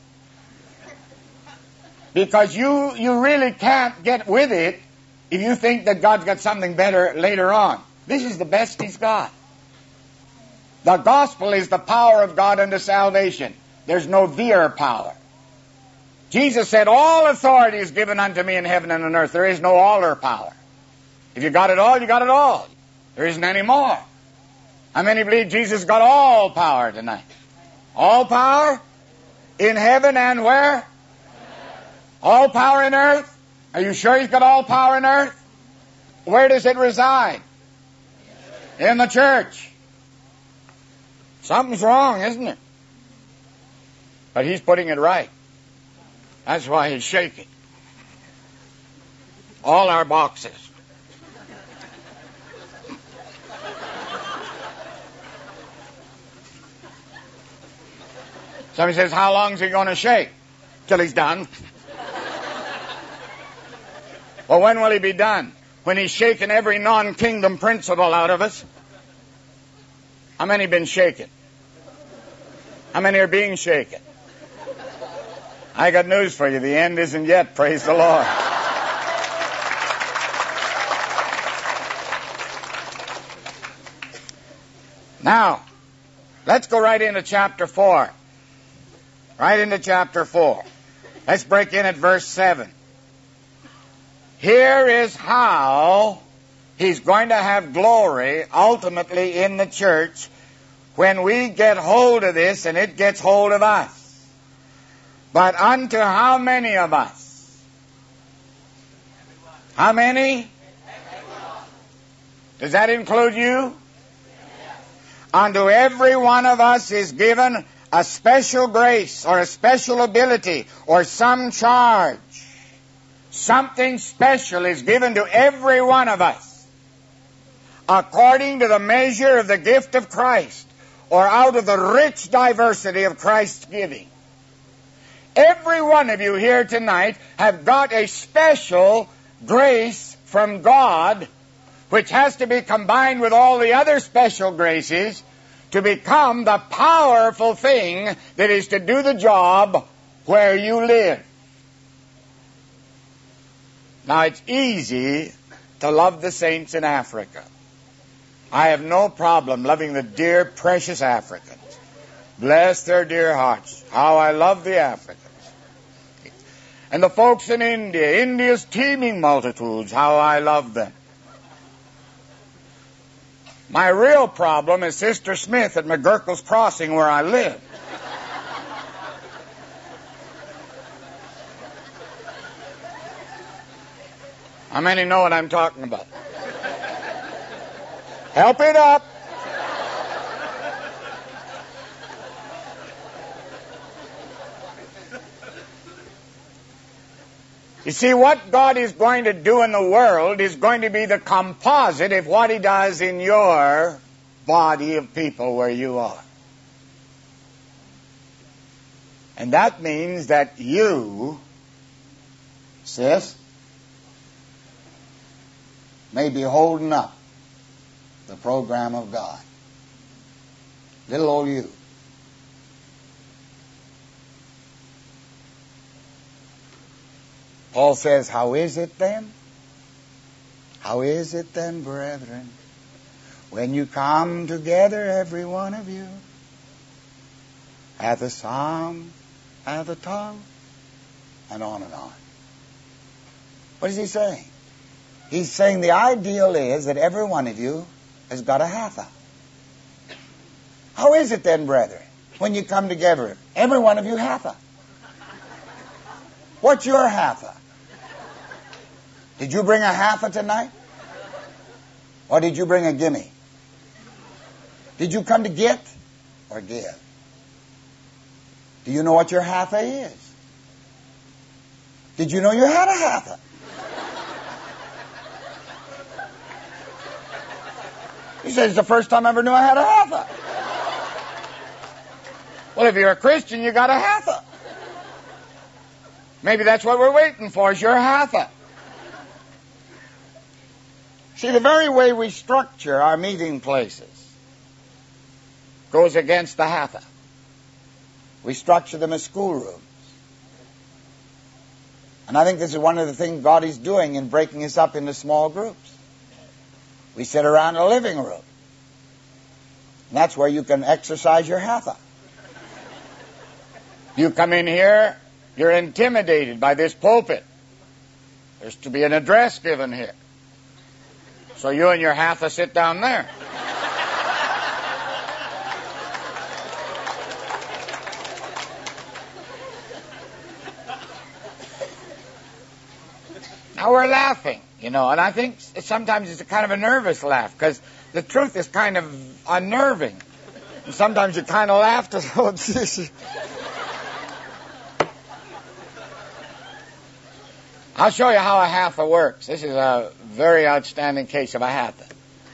Because you really can't get with it if you think that God's got something better later on. This is the best He's got. The gospel is the power of God unto salvation. There's no their power. Jesus said, all authority is given unto me in heaven and on earth. There is no aller power. If you got it all, you got it all. There isn't any more. How many believe Jesus got all power tonight? All power in heaven and where? All power in earth? Are you sure He's got all power in earth? Where does it reside? In the church. Something's wrong, isn't it? But He's putting it right. That's why He's shaking. All our boxes. Somebody says, how long is He going to shake? Till He's done. Well, when will He be done? When He's shaken every non-kingdom principle out of us? How many have been shaken? How many are being shaken? I got news for you. The end isn't yet. Praise the Lord. Now, let's go right into chapter 4. Right into chapter 4. Let's break in at verse 7. Here is how He's going to have glory ultimately in the church when we get hold of this and it gets hold of us. But unto how many of us? How many? Does that include you? Unto every one of us is given a special grace or a special ability or some charge. Something special is given to every one of us according to the measure of the gift of Christ, or out of the rich diversity of Christ's giving. Every one of you here tonight have got a special grace from God, which has to be combined with all the other special graces to become the powerful thing that is to do the job where you live. Now, it's easy to love the saints in Africa. I have no problem loving the dear, precious Africans. Bless their dear hearts. How I love the Africans. And the folks in India, India's teeming multitudes, how I love them. My real problem is Sister Smith at McGurkle's Crossing, where I live. How many know what I'm talking about? Help it up. You see, what God is going to do in the world is going to be the composite of what He does in your body of people where you are. And that means that you, sis, may be holding up the program of God. Little old you. Paul says, how is it then? How is it then, brethren, when you come together, every one of you, hath a psalm, hath a tongue, and on and on. What is he saying? He's saying the ideal is that every one of you has got a hatha. How is it then, brethren, when you come together, every one of you hatha? What's your hatha? Did you bring a hatha tonight? Or did you bring a gimme? Did you come to get or give? Do you know what your hatha is? Did you know you had a hatha? He says, it's the first time I ever knew I had a hatha. Well, if you're a Christian, you got a hatha. Maybe that's what we're waiting for, is your hatha. See, the very way we structure our meeting places goes against the hatha. We structure them as schoolrooms. And I think this is one of the things God is doing in breaking us up into small groups. We sit around a living room. And that's where you can exercise your hatha. You come in here, you're intimidated by this pulpit. There's to be an address given here. So you and your hatha sit down there. Now we're laughing, and I think sometimes it's a kind of a nervous laugh, because the truth is kind of unnerving. And sometimes you kind of laugh to... I'll show you how a hatha works. This is a very outstanding case of a hatha.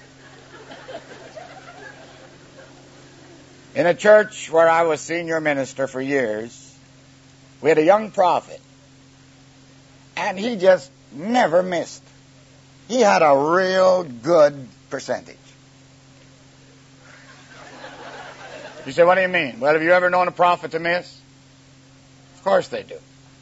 In a church where I was senior minister for years, we had a young prophet, and he just never missed. He had a real good percentage. You say, what do you mean? Well, have you ever known a prophet to miss? Of course they do.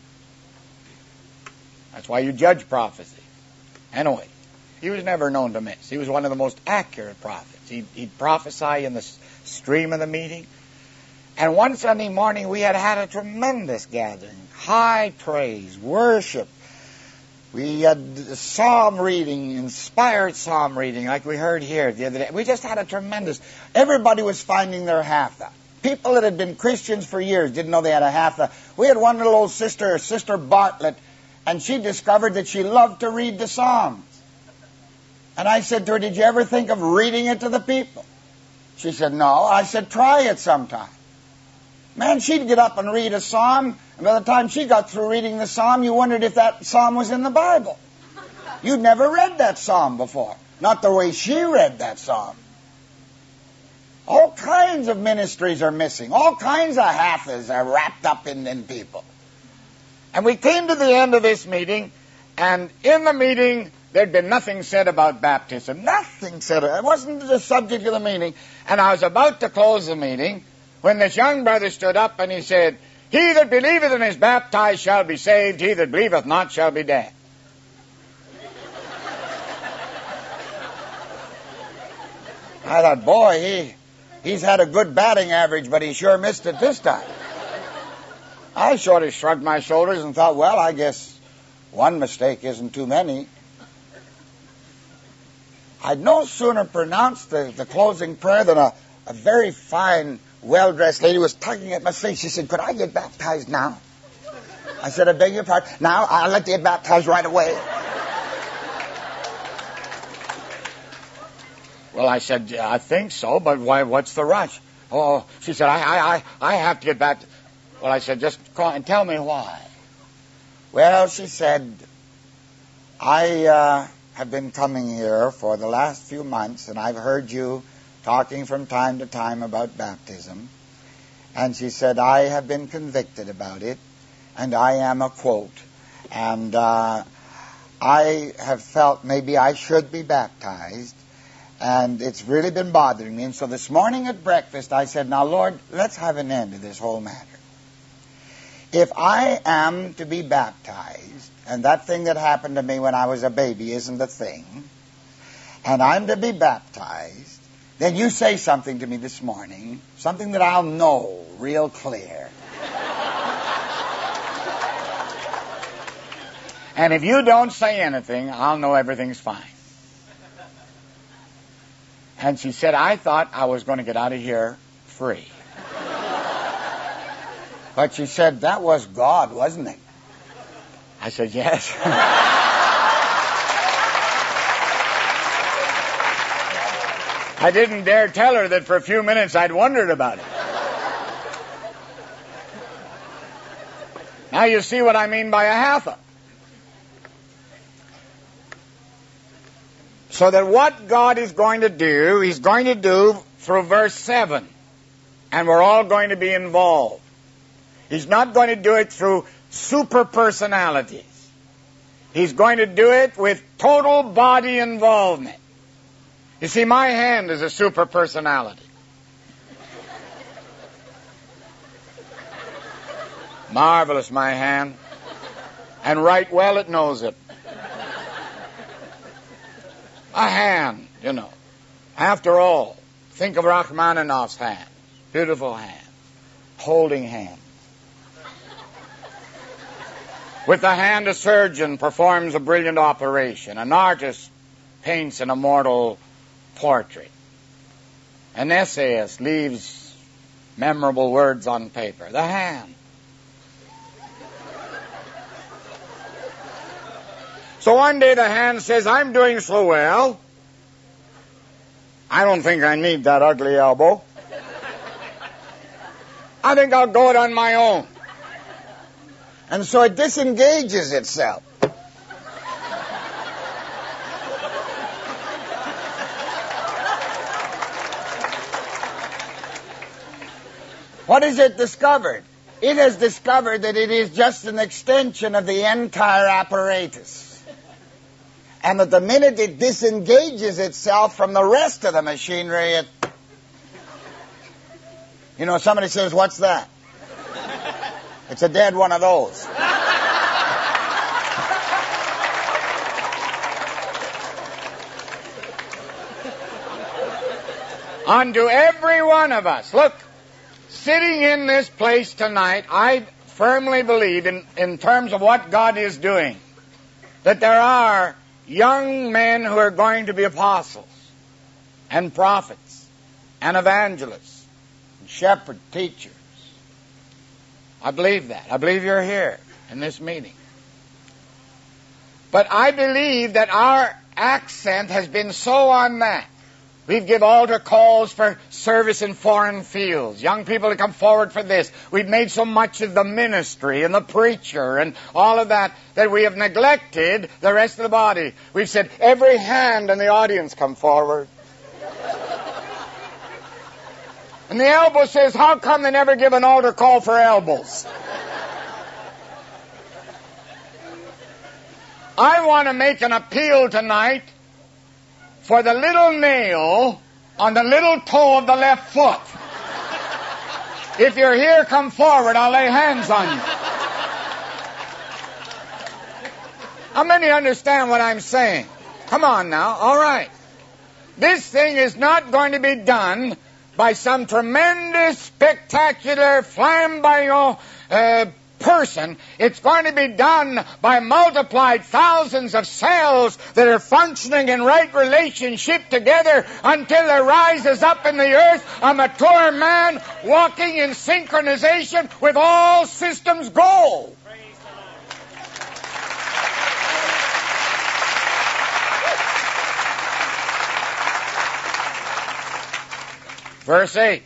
That's why you judge prophecy. Anyway, he was never known to miss. He was one of the most accurate prophets. He'd prophesy in the stream of the meeting. And one Sunday morning we had a tremendous gathering. High praise, worship. We had psalm reading, inspired psalm reading like we heard here the other day. We just had a tremendous... Everybody was finding their hatha. People that had been Christians for years didn't know they had a hatha. We had one little old sister, Sister Bartlett, and she discovered that she loved to read the Psalms. And I said to her, did you ever think of reading it to the people? She said, no. I said, try it sometime. Man, she'd get up and read a psalm, and by the time she got through reading the psalm, you wondered if that psalm was in the Bible. You'd never read that psalm before. Not the way she read that psalm. All kinds of ministries are missing. All kinds of halfers are wrapped up in people. And we came to the end of this meeting, and in the meeting, there'd been nothing said about baptism. Nothing said. It wasn't the subject of the meeting. And I was about to close the meeting when this young brother stood up and he said, he that believeth and is baptized shall be saved. He that believeth not shall be damned. I thought, boy, he's had a good batting average, but he sure missed it this time. I sort of shrugged my shoulders and thought, well, I guess one mistake isn't too many. I'd no sooner pronounced the closing prayer than a very fine, well-dressed lady was tugging at my face. She said, could I get baptized now? I said, I beg your pardon. Now, I'll let you get baptized right away. Well, I said, I think so, but why? What's the rush? Oh, she said, I have to get back. Well, I said, just call and tell me why. Well, she said, I have been coming here for the last few months, and I've heard you talking from time to time about baptism. And she said, I have been convicted about it, and I am a quote. And I have felt maybe I should be baptized, and it's really been bothering me. And so this morning at breakfast, I said, now, Lord, let's have an end to this whole matter. If I am to be baptized, and that thing that happened to me when I was a baby isn't a thing, and I'm to be baptized, then you say something to me this morning, something that I'll know real clear. And if you don't say anything, I'll know everything's fine. And she said, I thought I was going to get out of here free. But she said, that was God, wasn't it? I said, yes. I didn't dare tell her that for a few minutes I'd wondered about it. Now you see what I mean by a half-up. So that what God is going to do, He's going to do through verse 7. And we're all going to be involved. He's not going to do it through super personalities. He's going to do it with total body involvement. You see, my hand is a super personality. Marvelous, my hand. And right well it knows it. A hand, you know. After all, think of Rachmaninoff's hand. Beautiful hand. Holding hand. With the hand, a surgeon performs a brilliant operation. An artist paints an immortal portrait. An essayist leaves memorable words on paper. The hand. So one day the hand says, I'm doing so well, I don't think I need that ugly elbow. I think I'll go it on my own. And so it disengages itself. What has it discovered? It has discovered that it is just an extension of the entire apparatus. And that the minute it disengages itself from the rest of the machinery, somebody says, what's that? It's a dead one of those. Unto every one of us. Look, sitting in this place tonight, I firmly believe in terms of what God is doing, that there are young men who are going to be apostles and prophets and evangelists and shepherd teachers. I believe that. I believe you're here in this meeting. But I believe that our accent has been so on that. We've given altar calls for service in foreign fields. Young people to come forward for this. We've made so much of the ministry and the preacher and all of that that we have neglected the rest of the body. We've said, every hand in the audience come forward. And the elbow says, how come they never give an altar call for elbows? I want to make an appeal tonight for the little nail on the little toe of the left foot. If you're here, come forward. I'll lay hands on you. How many understand what I'm saying? Come on now. All right. This thing is not going to be done by some tremendous, spectacular, flamboyant person. It's going to be done by multiplied thousands of cells that are functioning in right relationship together until there rises up in the earth a mature man walking in synchronization with all systems go. Verse 8.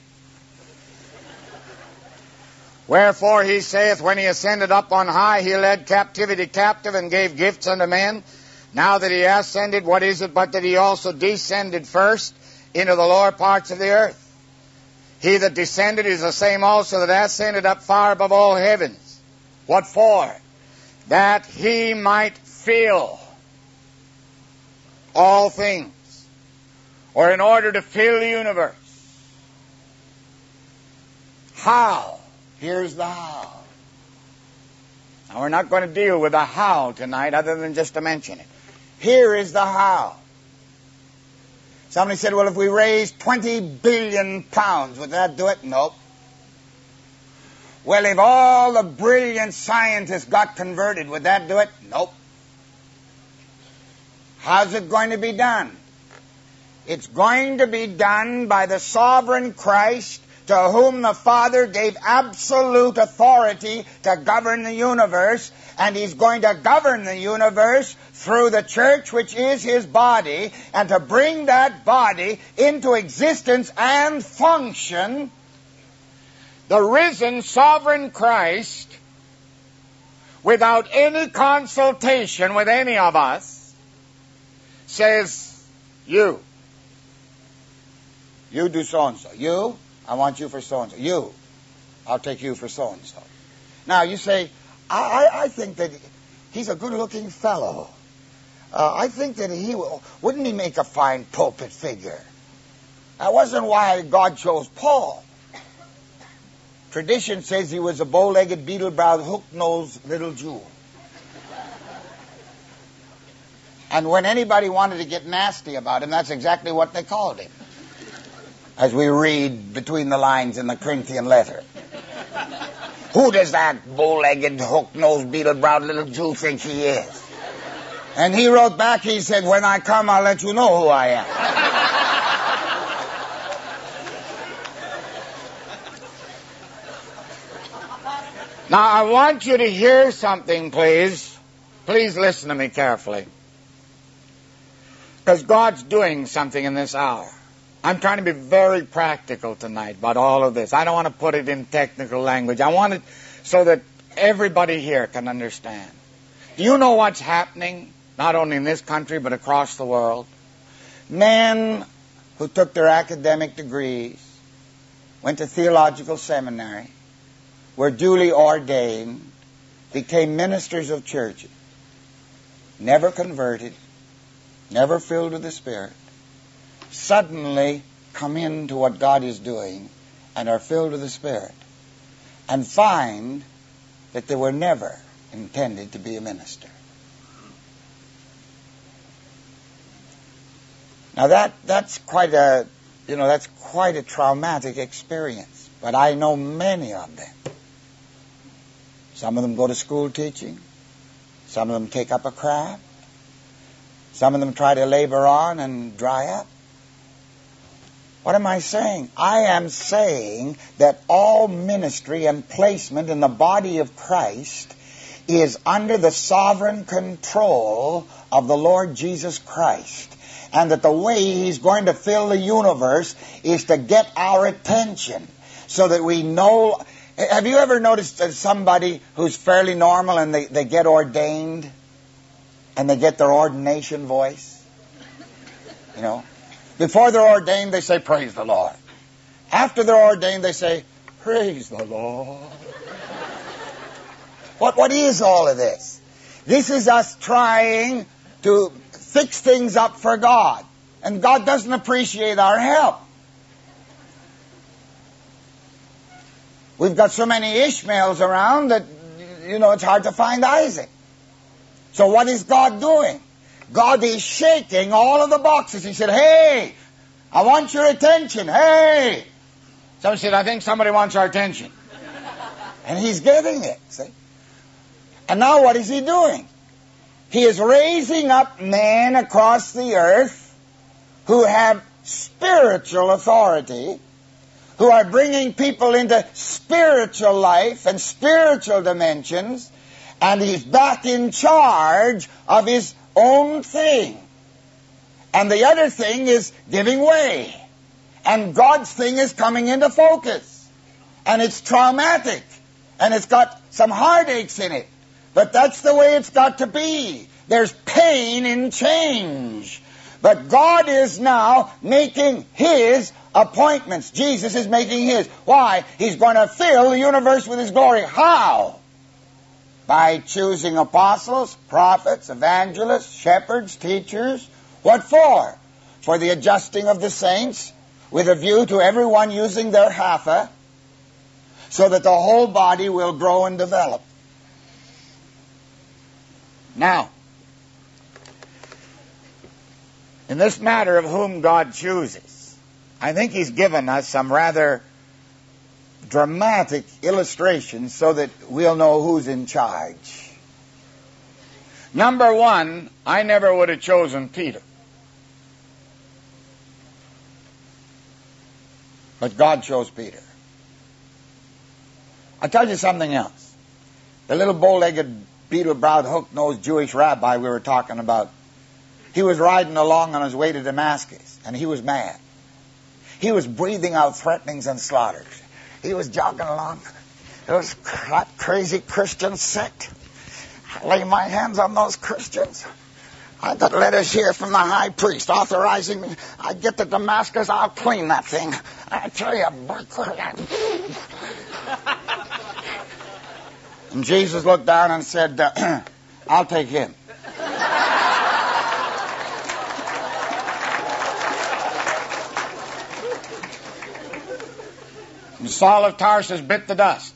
Wherefore he saith, when he ascended up on high, he led captivity captive and gave gifts unto men. Now that he ascended, what is it but that he also descended first into the lower parts of the earth? He that descended is the same also that ascended up far above all heavens. What for? That he might fill all things, or in order to fill the universe. How? Here's the how. Now, we're not going to deal with the how tonight other than just to mention it. Here is the how. Somebody said, well, if we raised 20 billion pounds, would that do it? Nope. Well, if all the brilliant scientists got converted, would that do it? Nope. How's it going to be done? It's going to be done by the sovereign Christ, to whom the Father gave absolute authority to govern the universe, and he's going to govern the universe through the church, which is his body, and to bring that body into existence and function. The risen sovereign Christ, without any consultation with any of us, says, you do so-and-so. You, I want you for so-and-so. You, I'll take you for so-and-so. Now, you say, I think that he's a good-looking fellow. I think that wouldn't he make a fine pulpit figure? That wasn't why God chose Paul. Tradition says he was a bow-legged, beetle-browed, hook-nosed little Jew. And when anybody wanted to get nasty about him, that's exactly what they called him, as we read between the lines in the Corinthian letter. Who does that bow-legged, hook-nosed, beetle-browed little Jew think he is? And he wrote back, he said, when I come, I'll let you know who I am. Now, I want you to hear something, please. Please listen to me carefully. Because God's doing something in this hour. I'm trying to be very practical tonight about all of this. I don't want to put it in technical language. I want it so that everybody here can understand. Do you know what's happening, not only in this country, but across the world? Men who took their academic degrees, went to theological seminary, were duly ordained, became ministers of churches, never converted, never filled with the Spirit, suddenly come into what God is doing and are filled with the Spirit and find that they were never intended to be a minister. Now that's quite a traumatic experience, but I know many of them. Some of them go to school teaching, some of them take up a craft, some of them try to labor on and dry up. What am I saying? I am saying that all ministry and placement in the body of Christ is under the sovereign control of the Lord Jesus Christ, and that the way He's going to fill the universe is to get our attention so that we know. Have you ever noticed that somebody who's fairly normal and they get ordained and they get their ordination voice? You know, before they're ordained, they say, "Praise the Lord." After they're ordained, they say, "Praise the Lord." What is all of this? This is us trying to fix things up for God. And God doesn't appreciate our help. We've got so many Ishmaels around that, it's hard to find Isaac. So what is God doing? God is shaking all of the boxes. He said, "Hey, I want your attention. Hey." Somebody said, "I think somebody wants our attention." And He's getting it, see? And now what is He doing? He is raising up men across the earth who have spiritual authority, who are bringing people into spiritual life and spiritual dimensions, and He's back in charge of His own thing. And the other thing is giving way. And God's thing is coming into focus. And it's traumatic. And it's got some heartaches in it. But that's the way it's got to be. There's pain in change. But God is now making His appointments. Jesus is making His. Why? He's going to fill the universe with His glory. How? By choosing apostles, prophets, evangelists, shepherds, teachers. What for? For the adjusting of the saints, with a view to everyone using their halfa, so that the whole body will grow and develop. Now, in this matter of whom God chooses, I think He's given us some rather dramatic illustrations so that we'll know who's in charge. Number one, I never would have chosen Peter. But God chose Peter. I'll tell you something else. The little bow-legged, beetle-browed, hook-nosed Jewish rabbi we were talking about, he was riding along on his way to Damascus, and he was mad. He was breathing out threatenings and slaughters. He was jogging along. Those crazy Christian sect. I lay my hands on those Christians. I got letters here from the high priest authorizing me. I get to Damascus, I'll clean that thing. I tell you. And Jesus looked down and said, "I'll take him." And Saul of Tarsus bit the dust.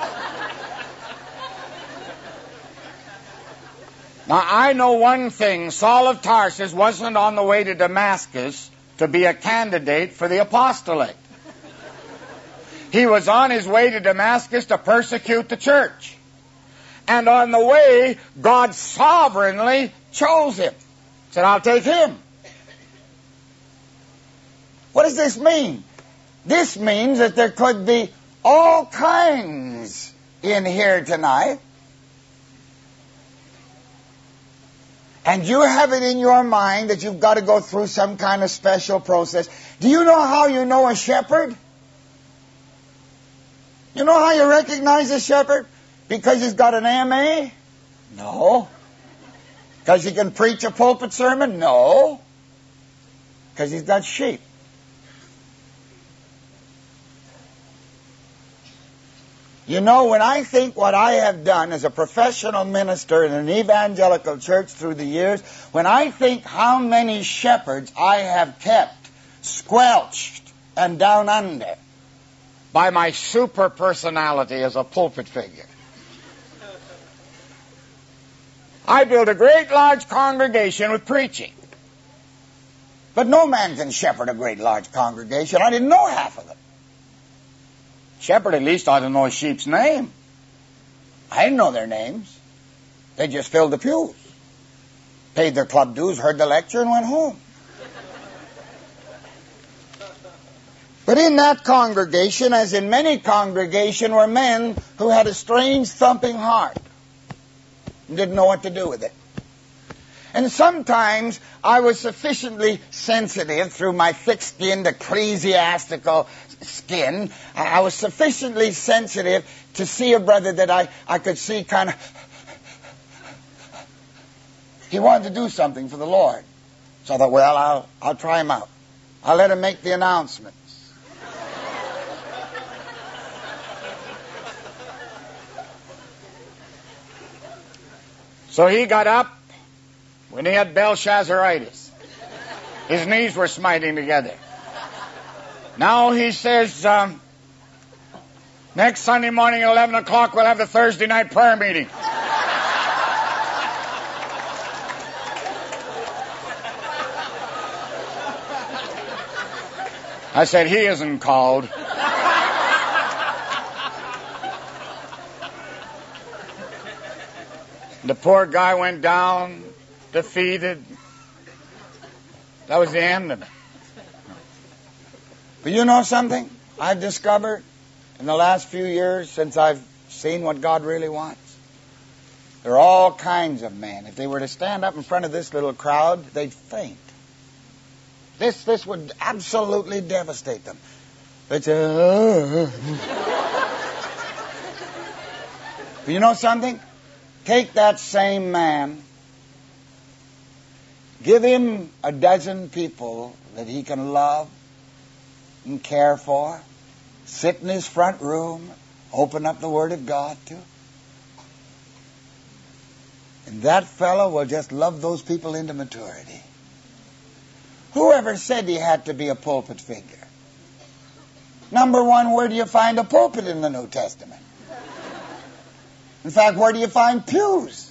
Now, I know one thing. Saul of Tarsus wasn't on the way to Damascus to be a candidate for the apostolate. He was on his way to Damascus to persecute the church. And on the way, God sovereignly chose him. Said, "I'll take him." What does this mean? This means that there could be all kinds in here tonight. And you have it in your mind that you've got to go through some kind of special process. Do you know how you know a shepherd? You know how you recognize a shepherd? Because he's got an MA? No. Because he can preach a pulpit sermon? No. Because he's got sheep. You know, when I think what I have done as a professional minister in an evangelical church through the years, when I think how many shepherds I have kept squelched and down under by my super personality as a pulpit figure. I built a great large congregation with preaching. But no man can shepherd a great large congregation. I didn't know half of them. Shepherd at least ought to know a sheep's name. I didn't know their names. They just filled the pews, paid their club dues, heard the lecture, and went home. But in that congregation, as in many congregations, were men who had a strange thumping heart. and didn't know what to do with it. And sometimes I was sufficiently sensitive through my thick-skinned ecclesiastical skin. I was sufficiently sensitive to see a brother that I could see kind of... He wanted to do something for the Lord. So I thought, well, I'll try him out. I'll let him make the announcements. So he got up when he had Belshazzaritis. His knees were smiting together. Now he says, next Sunday morning at 11 o'clock we'll have the Thursday night prayer meeting. I said, he isn't called. The poor guy went down, defeated. That was the end of it. But you know something I've discovered in the last few years since I've seen what God really wants? There are all kinds of men. If they were to stand up in front of this little crowd, they'd faint. This would absolutely devastate them. They'd say, But you know something? Take that same man, give him a dozen people that he can love and care for, sit in his front room, open up the Word of God to. And that fellow will just love those people into maturity. Whoever said he had to be a pulpit figure? Number one, where do you find a pulpit in the New Testament? In fact, where do you find pews?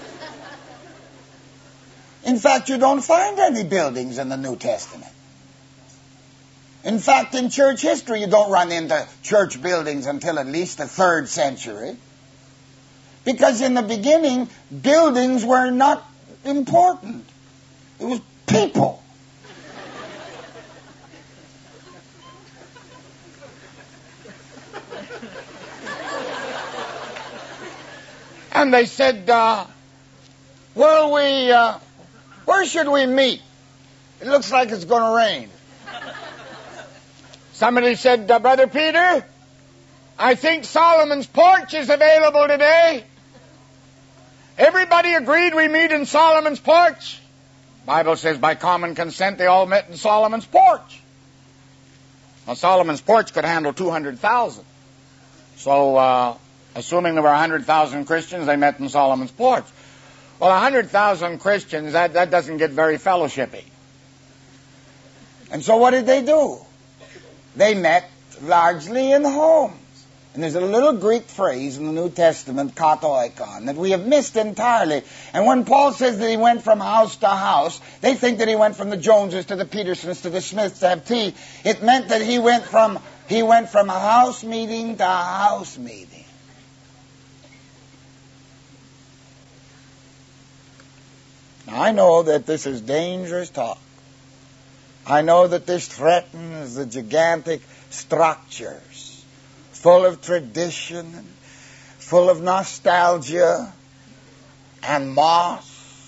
In fact, you don't find any buildings in the New Testament. In fact, in church history, you don't run into church buildings until at least the 3rd century. Because in the beginning, buildings were not important. It was people. And they said, where should we meet? It looks like it's going to rain. Somebody said, Brother Peter, I think Solomon's porch is available today. Everybody agreed we meet in Solomon's porch. Bible says by common consent they all met in Solomon's porch. Now Solomon's porch could handle 200,000. So, assuming there were 100,000 Christians, they met in Solomon's porch. Well, 100,000 Christians, that doesn't get very fellowshippy. And so what did they do? They met largely in homes. And there's a little Greek phrase in the New Testament, katoikon, that we have missed entirely. And when Paul says that he went from house to house, they think that he went from the Joneses to the Petersons to the Smiths to have tea. It meant that he went from a house meeting to a house meeting. Now, I know that this is dangerous talk. I know that this threatens the gigantic structures, full of tradition, full of nostalgia and moss.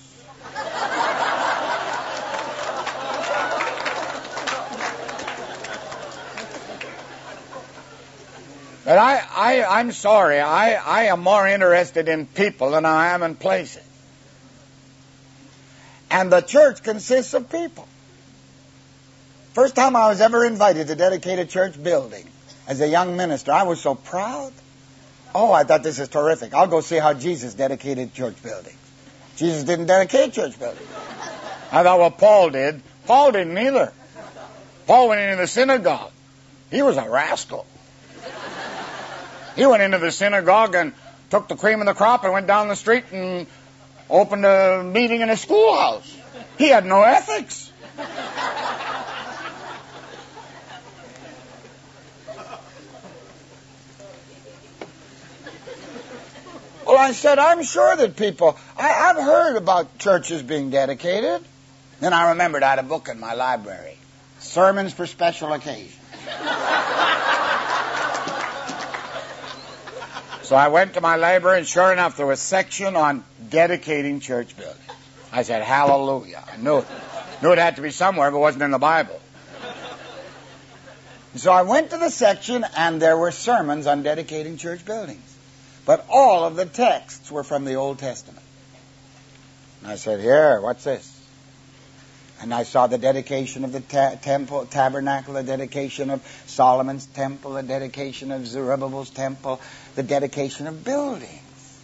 But I'm sorry, I am more interested in people than I am in places. And the church consists of people. First time I was ever invited to dedicate a church building as a young minister, I was so proud. Oh, I thought this is terrific. I'll go see how Jesus dedicated church buildings. Jesus didn't dedicate church buildings. I thought, well, Paul did. Paul didn't either. Paul went into the synagogue. He was a rascal. He went into the synagogue and took the cream of the crop and went down the street and opened a meeting in a schoolhouse. He had no ethics. Well, I said, I'm sure that people... I've heard about churches being dedicated. Then I remembered I had a book in my library. Sermons for Special Occasions. So I went to my library, and sure enough, there was a section on dedicating church buildings. I said, hallelujah. I knew it had to be somewhere, but it wasn't in the Bible. So I went to the section, and there were sermons on dedicating church buildings. But all of the texts were from the Old Testament. And I said, here, what's this? And I saw the dedication of the temple, tabernacle, the dedication of Solomon's temple, the dedication of Zerubbabel's temple, the dedication of buildings.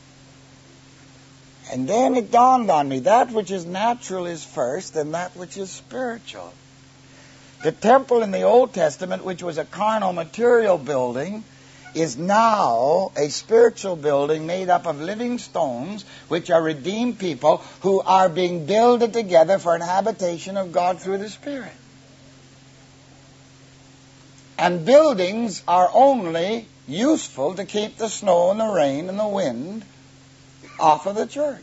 And then it dawned on me, that which is natural is first, and that which is spiritual. The temple in the Old Testament, which was a carnal material building, is now a spiritual building made up of living stones, which are redeemed people who are being builded together for an habitation of God through the Spirit. And buildings are only useful to keep the snow and the rain and the wind off of the church.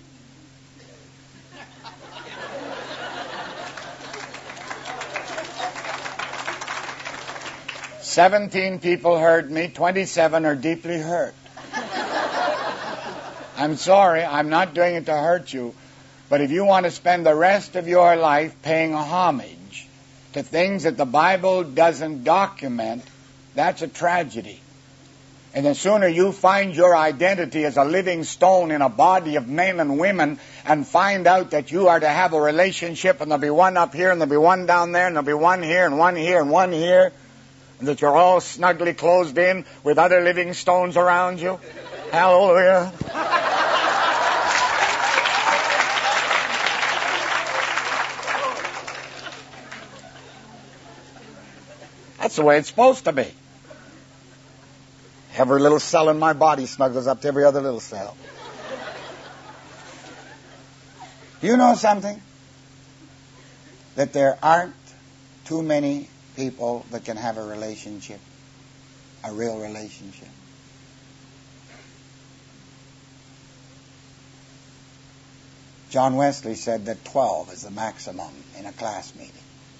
"17 people heard me, 27 are deeply hurt. I'm sorry, I'm not doing it to hurt you, but if you want to spend the rest of your life paying homage to things that the Bible doesn't document, that's a tragedy. And the sooner you find your identity as a living stone in a body of men and women and find out that you are to have a relationship, and there'll be one up here and there'll be one down there and there'll be one here and one here and one here, and that you're all snugly closed in with other living stones around you. Hallelujah. That's the way it's supposed to be. Every little cell in my body snuggles up to every other little cell. Do you know something? That there aren't too many people that can have a relationship, a real relationship. John Wesley said that 12 is the maximum in a class meeting.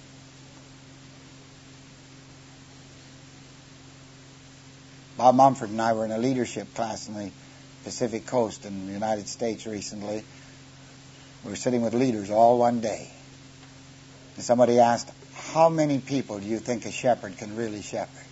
Bob Mumford and I were in a leadership class in the Pacific Coast in the United States recently. We were sitting with leaders all one day. And somebody asked, how many people do you think a shepherd can really shepherd?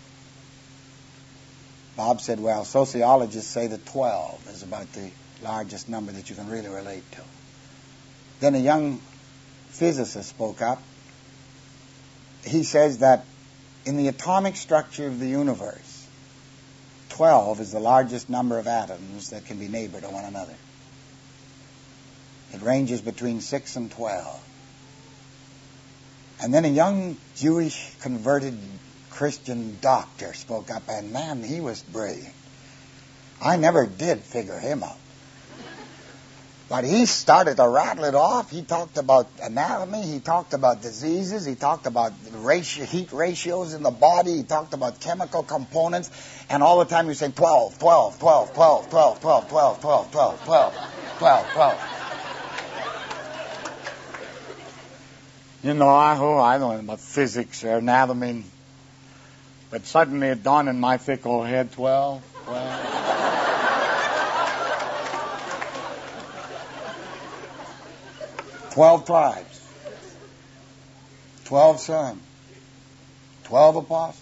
Bob said, well, sociologists say that 12 is about the largest number that you can really relate to. Then a young physicist spoke up. He says that in the atomic structure of the universe, 12 is the largest number of atoms that can be neighbor to one another. It ranges between 6 and 12. And then a young Jewish converted Christian doctor spoke up, and man, he was brilliant. I never did figure him out. But he started to rattle it off. He talked about anatomy. He talked about diseases. He talked about heat ratios in the body. He talked about chemical components. And all the time he was saying 12, 12, 12, 12, 12, 12, 12, 12, 12, 12, 12, 12. You know, I don't know about physics or anatomy, but suddenly it dawned in my thick old head, 12, 12. 12 tribes, 12 sons, 12 apostles.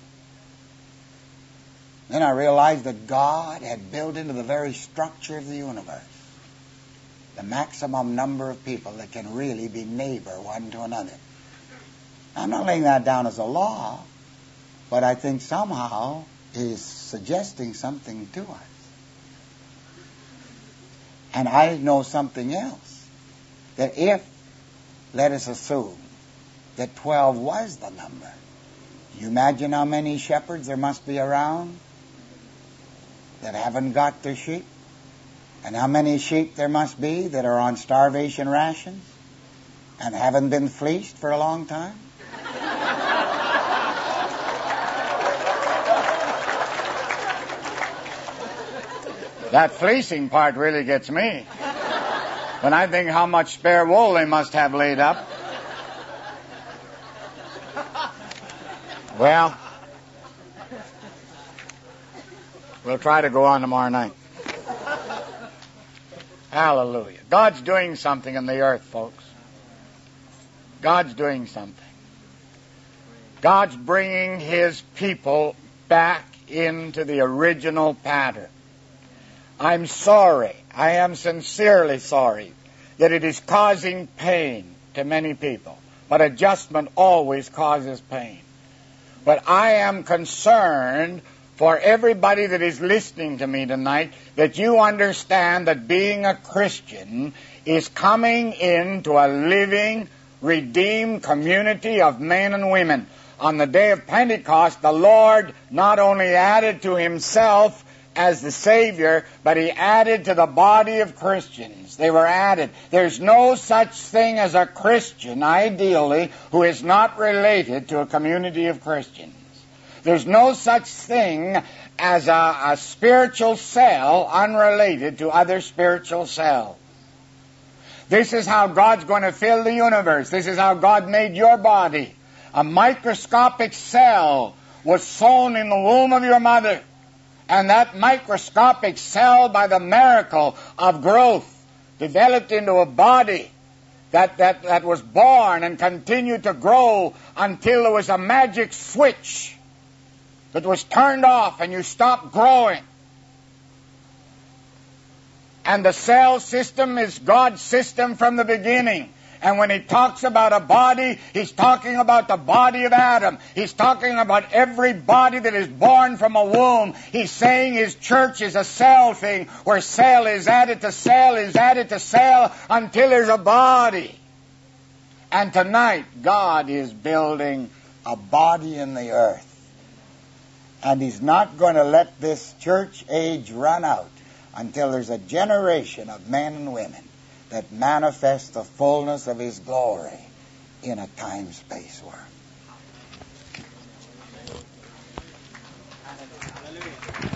Then I realized that God had built into the very structure of the universe the maximum number of people that can really be neighbor one to another. I'm not laying that down as a law, but I think somehow is suggesting something to us. And I know something else, that if, let us assume, that 12 was the number, you imagine how many shepherds there must be around that haven't got their sheep? And how many sheep there must be that are on starvation rations and haven't been fleeced for a long time? That fleecing part really gets me. When I think how much spare wool they must have laid up. Well, We'll try to go on tomorrow night. Hallelujah. God's doing something in the earth, folks. God's doing something. God's bringing His people back into the original pattern. I'm sorry, I am sincerely sorry that it is causing pain to many people. But adjustment always causes pain. But I am concerned for everybody that is listening to me tonight that you understand that being a Christian is coming into a living, redeemed community of men and women. On the day of Pentecost, the Lord not only added to Himself as the Savior, but He added to the body of Christians. They were added. There's no such thing as a Christian, ideally, who is not related to a community of Christians. There's no such thing as a spiritual cell unrelated to other spiritual cells. This is how God's going to fill the universe. This is how God made your body. A microscopic cell was sown in the womb of your mother. And that microscopic cell, by the miracle of growth, developed into a body that was born and continued to grow until there was a magic switch that was turned off and you stopped growing. And the cell system is God's system from the beginning. And when He talks about a body, He's talking about the body of Adam. He's talking about every body that is born from a womb. He's saying His church is a cell thing, where cell is added to cell is added to cell until there's a body. And tonight, God is building a body in the earth. And He's not going to let this church age run out until there's a generation of men and women that manifests the fullness of His glory in a time-space world.